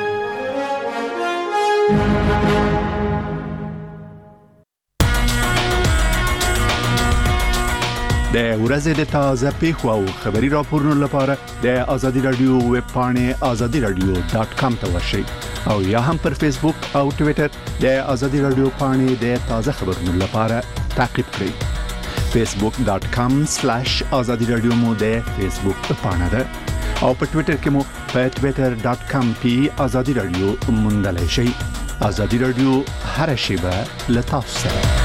د ورځې د تازه پیښو او خبري راپورونو لپاره د آزادي رادیو ویب پاڼې azadiradio.com ته ورشئ او یا هم پر فیسبوک او ټوئیټر د آزادي رادیو پاڼې د تازه خبرونو لپاره تعقیب کړئ. facebook.com/azadiradio مو د فیسبوک پاڼه ده او په ټوئیټر کې مو په twitter.com/azadiradio موندلای شئ. آزادي رادیو هر شیبه له تاسو سره.